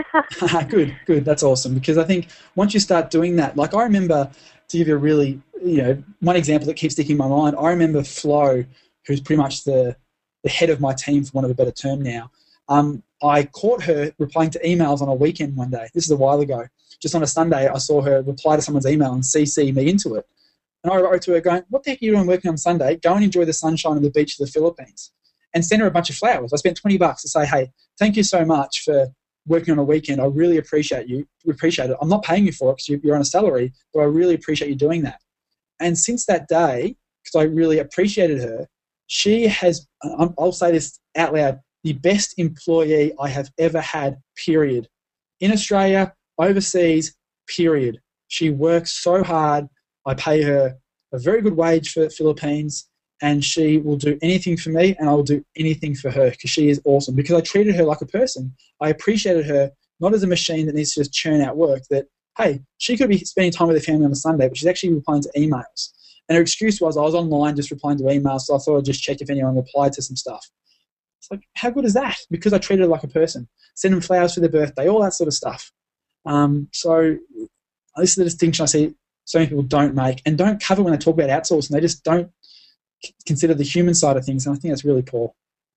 S2: Good, good. That's awesome, because I think once you start doing that, like I remember, to give you a really, you know, one example that keeps sticking in my mind, I remember Flo, who's pretty much the, the head of my team, for want of a better term now. Um, I caught her replying to emails on a weekend one day. This is a while ago. Just on a Sunday, I saw her reply to someone's email and C C me into it. And I wrote to her going, what the heck are you doing working on Sunday? Go and enjoy the sunshine on the beach of the Philippines. And send her a bunch of flowers. I spent twenty bucks to say, hey, thank you so much for working on a weekend. I really appreciate you. Appreciate it. I'm not paying you for it because you're on a salary, but I really appreciate you doing that. And since that day, because I really appreciated her, she has, I'll say this out loud, the best employee I have ever had, period. In Australia, overseas, period. She works so hard. I pay her a very good wage for Philippines, and she will do anything for me, and I will do anything for her because she is awesome. Because I treated her like a person. I appreciated her, not as a machine that needs to just churn out work, that, hey, she could be spending time with her family on a Sunday, but she's actually replying to emails. And her excuse was, I was online just replying to emails, so I thought I'd just check if anyone replied to some stuff. It's like, how good is that? Because I treated her like a person. Send them flowers for their birthday, all that sort of stuff. Um, so this is the distinction I see so many people don't make and don't cover when they talk about outsourcing. They just don't consider the human side of things, and I think that's really poor.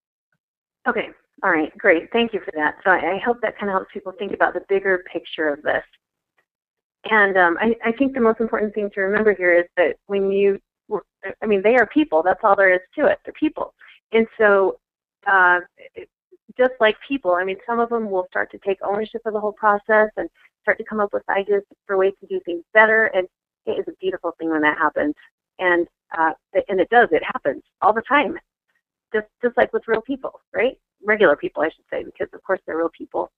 S1: Okay, all right, great. Thank you for that. So I, I hope that kind of helps people think about the bigger picture of this. And um, I, I think the most important thing to remember here is that when you, I mean, they are people. That's all there is to it. They're people. And so uh, just like people, I mean, some of them will start to take ownership of the whole process and start to come up with ideas for ways to do things better. And it is a beautiful thing when that happens. And uh, and it does. It happens all the time. Just just like with real people, right? Regular people, I should say, because of course they're real people.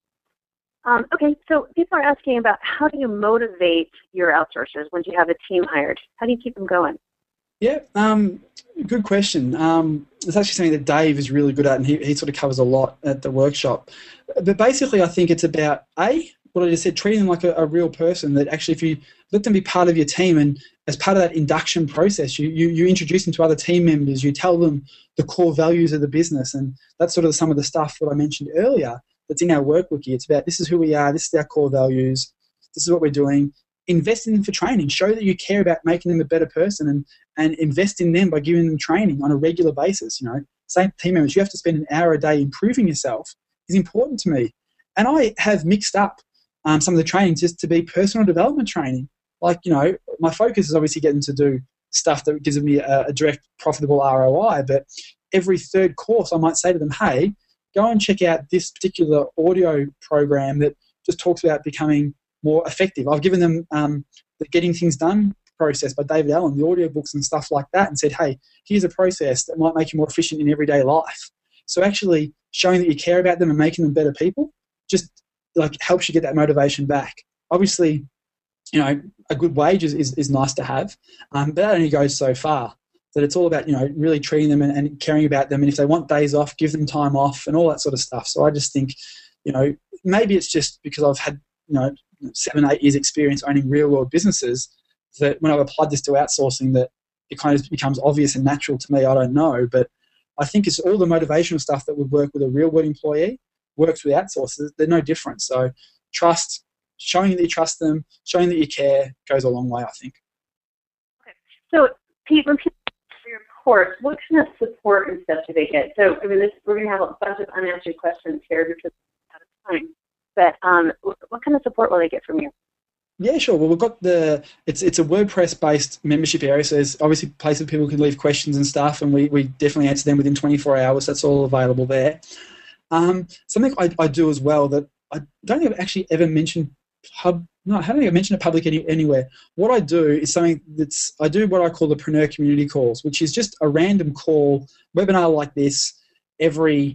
S1: Um, okay, so people are asking about how do you motivate your outsourcers once you have a team hired? How do you keep them going?
S2: Yeah, um, good question. Um, it's actually something that Dave is really good at, and he, he sort of covers a lot at the workshop. But basically, I think it's about, A, what I just said, treating them like a, a real person, that actually if you let them be part of your team, and as part of that induction process, you, you, you introduce them to other team members, you tell them the core values of the business, and that's sort of some of the stuff that I mentioned earlier that's in our work wiki. It's about, this is who we are, this is our core values, this is what we're doing. Invest in them for training. Show that you care about making them a better person, and, and invest in them by giving them training on a regular basis. You know, same team members, you have to spend an hour a day improving yourself is important to me. And I have mixed up um, some of the training just to be personal development training. Like, you know, my focus is obviously getting to do stuff that gives me a, a direct profitable R O I, but every third course I might say to them, hey, go and check out this particular audio program that just talks about becoming more effective. I've given them um, the Getting Things Done process by David Allen, the audiobooks and stuff like that, and said, hey, here's a process that might make you more efficient in everyday life. So actually showing that you care about them and making them better people just like helps you get that motivation back. Obviously, you know, a good wage is, is, is nice to have, um, but that only goes so far. That it's all about, you know, really treating them and, and caring about them. And if they want days off, give them time off and all that sort of stuff. So I just think, you know, maybe it's just because I've had, you know, seven, eight years experience owning real world businesses that when I've applied this to outsourcing that it kind of becomes obvious and natural to me. I don't know. But I think it's all the motivational stuff that would work with a real world employee works with outsourcers. They're no different. So trust, showing that you trust them, showing that you care goes a long way, I think.
S1: Okay. So Pete, when people your course, what kind of support and stuff do they get? So, I mean, this, we're going to have a bunch of unanswered questions here because we're out of time. But um, what kind of support will they get from you?
S2: Yeah, sure. Well, we've got the, it's it's a WordPress-based membership area, so there's obviously places people can leave questions and stuff, and we, we definitely answer them within twenty-four hours. That's all available there. Um, something I, I do as well that I don't even actually ever mention pub, no, I haven't even mentioned it public any, anywhere. What I do is something that's, I do what I call the Preneur Community Calls, which is just a random call, webinar like this every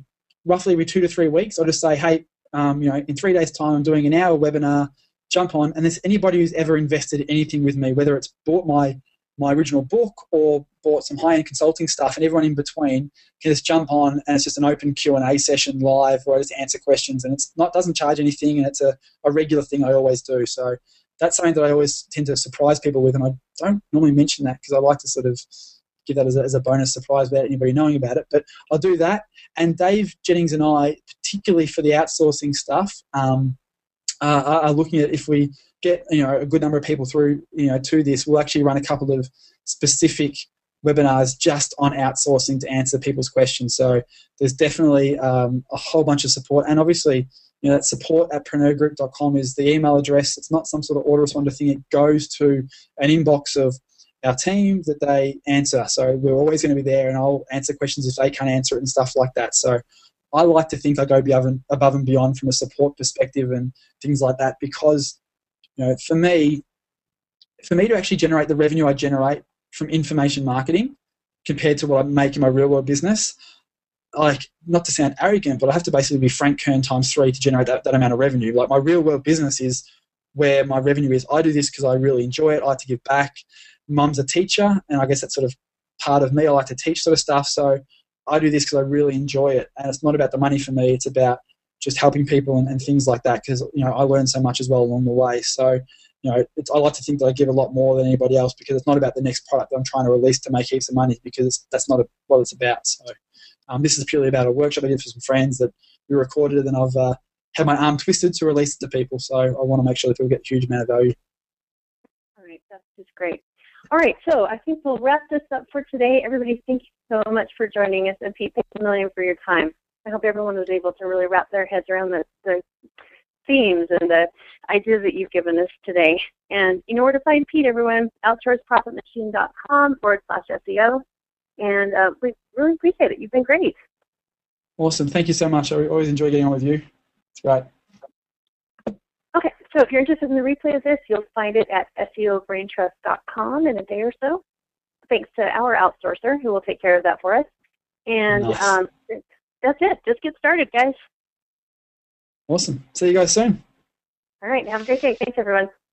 S2: roughly every two to three weeks, I'll just say, hey, um, you know, in three days' time, I'm doing an hour webinar. Jump on, and there's anybody who's ever invested anything with me, whether it's bought my my original book or bought some high-end consulting stuff, and everyone in between can just jump on, and it's just an open Q and A session live where I just answer questions, and it's not doesn't charge anything, and it's a, a regular thing I always do. So that's something that I always tend to surprise people with, and I don't normally mention that because I like to sort of give that as a, as a bonus surprise without anybody knowing about it. But I'll do that. And Dave Jennings and I, particularly for the outsourcing stuff, um, uh, are, are looking at if we get you know a good number of people through you know to this, we'll actually run a couple of specific webinars just on outsourcing to answer people's questions. So there's definitely um, a whole bunch of support, and obviously you know that support at preneur group dot com is the email address. It's not some sort of autoresponder thing. It goes to an inbox of our team that they answer. So we're always going to be there, and I'll answer questions if they can't answer it and stuff like that. So I like to think I go above and, above and beyond from a support perspective and things like that, because you know, for me, for me to actually generate the revenue I generate from information marketing compared to what I make in my real world business, like, not to sound arrogant, but I have to basically be Frank Kern times three to generate that, that amount of revenue. Like, my real world business is where my revenue is. I do this because I really enjoy it. I like to give back. Mum's a teacher, and I guess that's sort of part of me. I like to teach sort of stuff. So I do this because I really enjoy it. And it's not about the money for me. It's about just helping people and, and things like that, because you know I learn so much as well along the way. So you know it's, I like to think that I give a lot more than anybody else, because it's not about the next product that I'm trying to release to make heaps of money, because it's, that's not a, what it's about. So um, this is purely about a workshop I did for some friends that we recorded, and I've uh, had my arm twisted to release it to people. So I want to make sure that people get a huge amount of value.
S1: All right, that's just great. All right, so I think we'll wrap this up for today. Everybody, thank you so much for joining us, and Pete, thanks a million for your time. I hope everyone was able to really wrap their heads around the, the themes and the ideas that you've given us today. And you know where to find Pete, everyone, outsource profit machine dot com forward slash S E O. And uh, we really appreciate it. You've been great.
S2: Awesome. Thank you so much. I always enjoy getting on with you. It's great.
S1: Okay, so if you're interested in the replay of this, you'll find it at S E O brain trust dot com in a day or so. Thanks to our outsourcer who will take care of that for us. And nice. um, That's it. Just get started, guys.
S2: Awesome. See you guys soon.
S1: All right. Have a great day. Thanks, everyone.